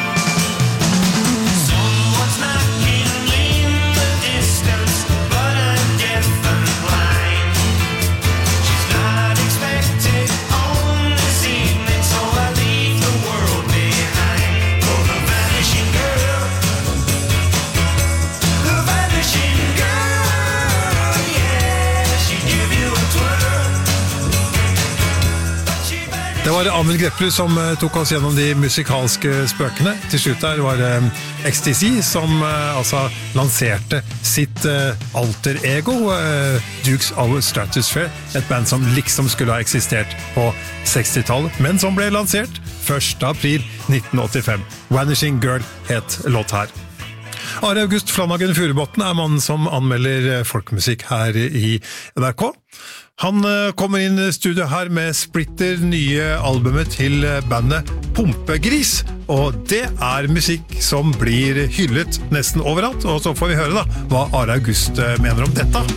Det var Amund Greplerud som tok oss gjennom de musikalske spøkene. Til slutt der var det XTC som altså lanserte sitt alter ego, Dukes of Stratosphere, et band som liksom skulle ha eksistert på 60-tallet, men som ble lansert 1. april 1985. Vanishing Girl het låt her. Are August Flanagan Furubotn er mannen som anmelder folkemusikk her i NRK. Han kommer inn i studio her med splitter nye albumet til bandet Pumpegris, og det er musikk som blir hyllet nesten overalt, og så får vi høre da hva Are August mener om dette.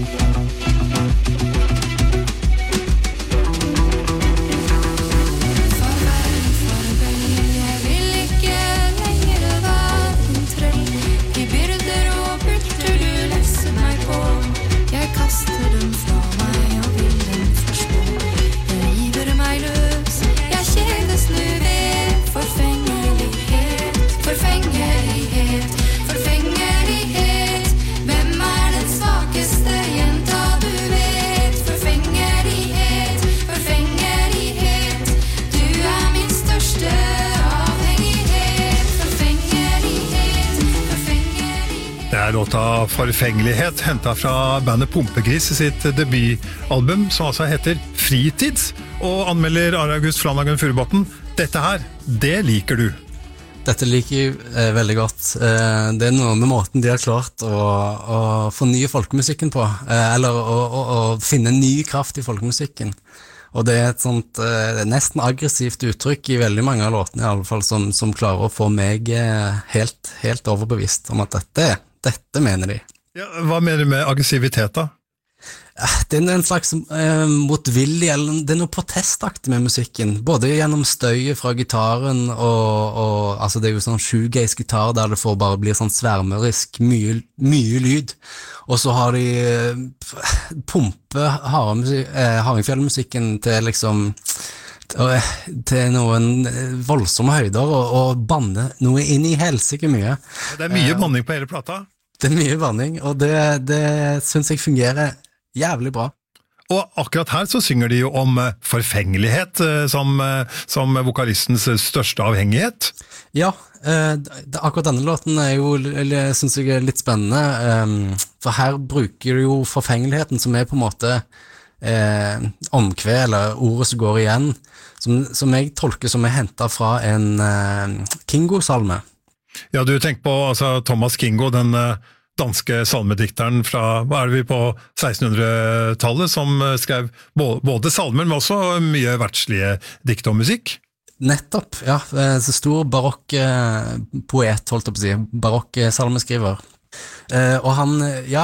Låta Forfengelighet hentet fra bandet Pumpegris sitt debutalbum, som altså heter Fritids, og anmelder Are August Flanagan Furubotn. Dette her, det liker du. Dette liker jeg veldig godt. Det er noe med måten de har klart å fornye folkemusikken på, eller å finne ny kraft i folkemusikken. Og det er et sånt nesten aggressivt uttrykk i veldig mange av låtene i alle fall, som klarer å få meg helt overbevist om at dette mener de. Ja, hva mener du med aggressivitet da? Det er en slags motvillig, eller det er noe protestaktig med musikken, både gjennom støyet fra gitaren, og altså det er jo sånn shoegaze-gitar der det får bare bli sånn svermerisk, mye lyd, og så har de pumpe Hardingfjell-musikken til liksom til noen voldsomme høyder og banne noe inn i helsike mye. Det mye banning på hele plata. Det mye banning, og det synes jeg fungerer jævlig bra. Og akkurat her så synger de jo om forfengelighet som vokalistens største avhengighet. Ja, akkurat denne låten synes jeg litt spennende, for her bruker de jo forfengeligheten som på en måte omkve, eller ordet som går igjen, som jeg tolker som hentet fra en Kingo-salme. Ja, du tenker på altså, Thomas Kingo, den danske salmedikteren fra, hva vi på 1600-tallet, som skrev både salmer, men også mye verdslige dikt og musikk. Nettopp, ja. Så stor barokk poet, holdt jeg på å si, barokk salmeskriver. Og han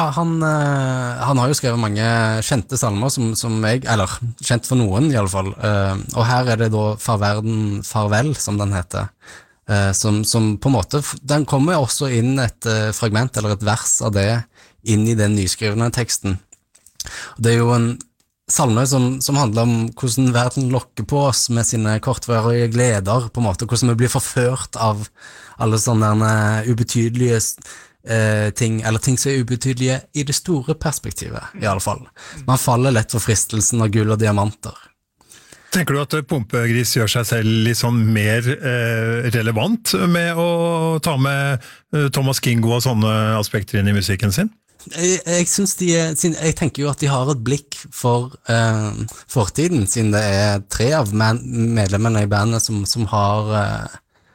har jo skrevet mange kjente salmer som jeg, eller kjent for noen i alle fall, og her det da Farverden Farvel, som den heter. Som på en måte, den kommer også inn et fragment eller et vers av det inn i den nyskrivende teksten. Det jo en salme som handler om hvordan verden lokker på oss med sine kortvarige gleder, på en måte, hvordan vi blir forført av alle sånne ubetydelige ting, eller ting som ubetydelige i det store perspektivet, i alle fall. Man faller lett for fristelsen av gull og diamanter. Tenker du at Pumpegris gjør seg selv litt sånn mer relevant med å ta med Thomas Kingo og sånne aspekter inn i musikken sin? Jeg tenker jo at de har et blikk for fortiden, siden det 3 av medlemmene i bandet som har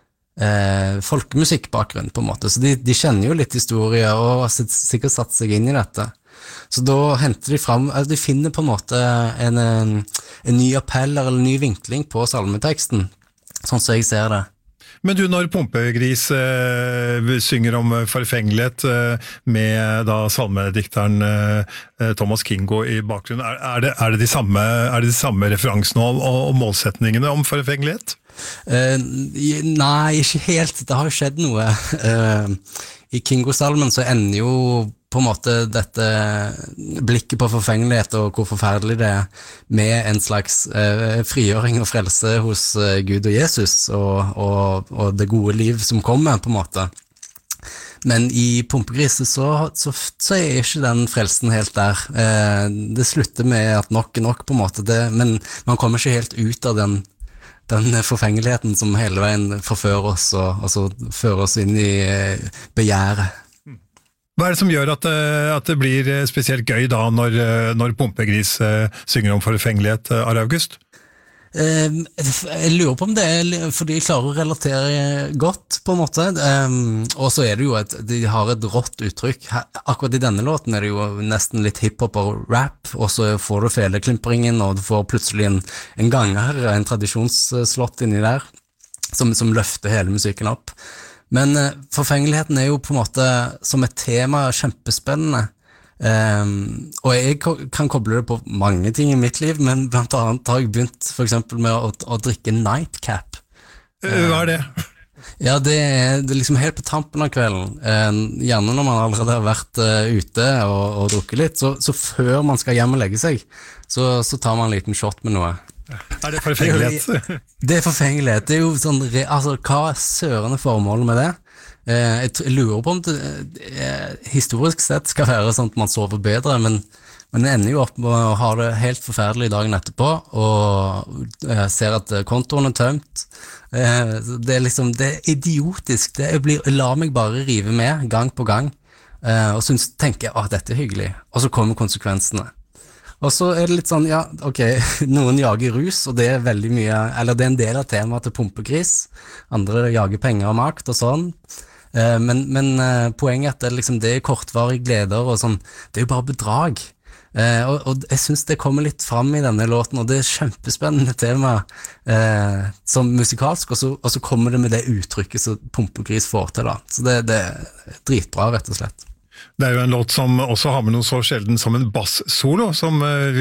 folkemusikkbakgrunn på en måte, så de kjenner jo litt historie og har sikkert satt seg inn i dette. Så da henter de fram, altså de finner på en måte en ny appell eller en ny vinkling på salmeteksten, sånn som jeg ser det. Men du, når Pumpegris synger om forfengelighet med da salmedikteren Thomas Kingo i bakgrunnen, er det de samme referansene og målsetningene om forfengelighet? Nei, ikke helt. Det har jo skjedd noe. I Kingo-salmen så ender jo på en måte dette blikket på forfengelighet og hvor forferdelig det med en slags frigjøring og frelse hos Gud og Jesus og det gode liv som kommer på en måte. Men i Pumpegris så ikke den frelsen helt der. Det slutter med at nok på en måte, men man kommer ikke helt ut av den forfengeligheten som hele veien forfører oss og så fører oss inn i begjæret. Hva det som gjør at det blir spesielt gøy da når Pumpegris synger om forfengelighet, August? Jeg lurer på om det fordi jeg klarer å relatere godt på en måte, og så det jo de har et rått uttrykk. Akkurat i denne låten det jo nesten litt hiphop og rap, og så får du feleklimpringen, og du får plutselig en ganger, en tradisjonsslott inni der, som løfter hele musikken opp. Men forfengeligheten jo på en måte som et tema kjempespennende, og jeg kan koble det på mange ting i mitt liv, men blant annet har jeg begynt for eksempel med å drikke nightcap. Hva det? Ja, det liksom helt på tampen av kvelden, gjerne når man allerede har vært ute og drukket litt, så før man skal hjem og legge seg, så tar man en liten shot med noe. Det forfengelighet? Det forfengelighet, det jo sånn, altså hva sørende formålet med det? Jeg lurer på om det historisk sett skal være sånn at man sover bedre, men det ender jo opp med å ha det helt forferdelig dagen etterpå, og jeg ser at kontoen tømt. Det liksom, det idiotisk, jeg lar meg bare rive med gang på gang, og tenker jeg, dette hyggelig, og så kommer konsekvensene. Og så det litt sånn, ja, ok, noen jager rus, og det veldig mye, eller det en del av temaet til Pumpegris, andre jager penger og makt og sånn, men poenget at liksom, det kortvarige gleder og sånn, det jo bare bedrag, og jeg synes det kommer litt fram i denne låten, og det kjempespennende tema som musikalsk, og så kommer det med det uttrykket som Pumpegris får til da, så det dritbra rett og slett. Det jo en låt som også har med noe så sjelden som en bass-solo, som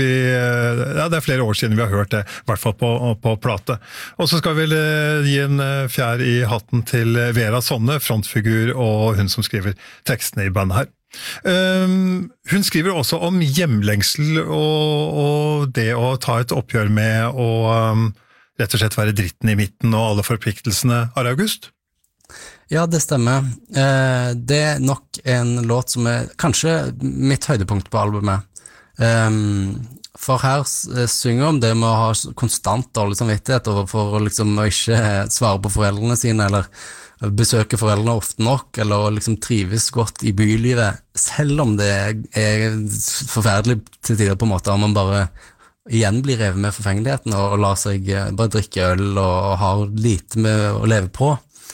det flere år siden vi har hørt det, i hvert fall på plate. Og så skal vi gi en fjær i hatten til Vera Sonne, frontfigur og hun som skriver tekstene i bandet her. Hun skriver også om hjemlengsel og det å ta et oppgjør med rett og slett være dritten i midten og alle forpliktelsene, Are August? Ja, det stemmer. Det er nok en låt som er kanskje mitt høydepunkt på albumet. For her synger om det med å ha konstant dårlig samvittighet overfor liksom å ikke svare på foreldrene sine, eller besøke foreldrene ofte nok, eller liksom trives godt i bylivet, selv om det er forferdelig til tider på en måte, om man bare igjen blir revet med forfengeligheten og lar seg bare drikke øl og har lite med å leve på.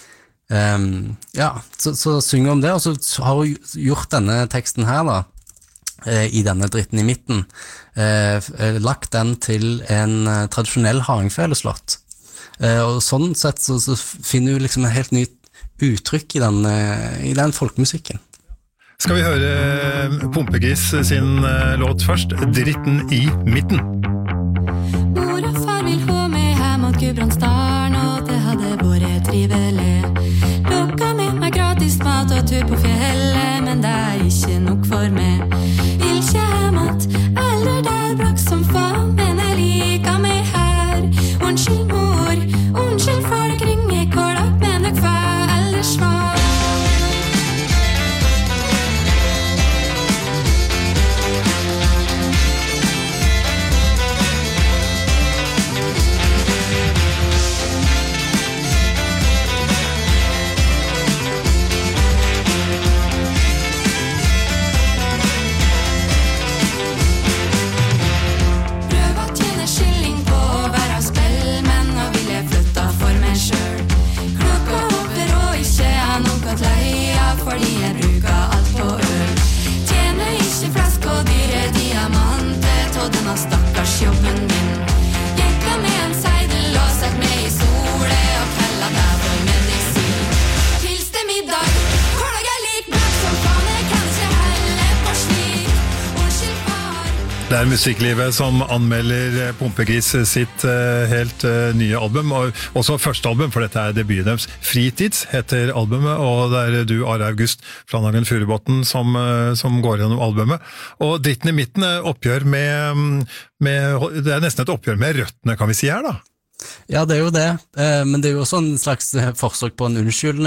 Så synger om det, og så har hun gjort denne teksten her da, i denne dritten i midten, lagt den til en tradisjonell hardingfeleslått. Og sånn sett så finner du liksom en helt ny uttrykk i den folkemusikken. Skal vi høre Pumpegris sin låt først, Dritten i midten. Mor og far vil ha meg hjem mot Gudbrandsdalen, og det hadde vært trivelig. Lokka med meg gratis mat og tur på fjellet, men det er ikke nok for meg. Vil ikke hjem mot eller der blakk som faen, men jeg liker meg her. Unnskyld mor, unnskyld folk ringer kålak, men jeg får ellers svar. Fordi jeg bruker alt på øl. Tjener ikke flask og dyre diamanter, tå denne stakkars jobben min. Jekka med en seidel og sett meg i sole og kalla deg for medisin. Hils til middag, hvordan jeg lik blakk som faen, jeg kan ikke helle på slik. Unnskyld far. Det er musikklivet som anmelder Pumpegris sitt helt nye album, og også første album, for dette er debuten deres. Fritids heter albumet, og det er du, Are August Flanhagen Furubotn, som går gjennom albumet. Og Dritten i midten er oppgjør med det er nesten et oppgjør med røttene, kan vi si her da? Ja, det er jo det, men det er jo også en slags forsøk på en unnskyldning.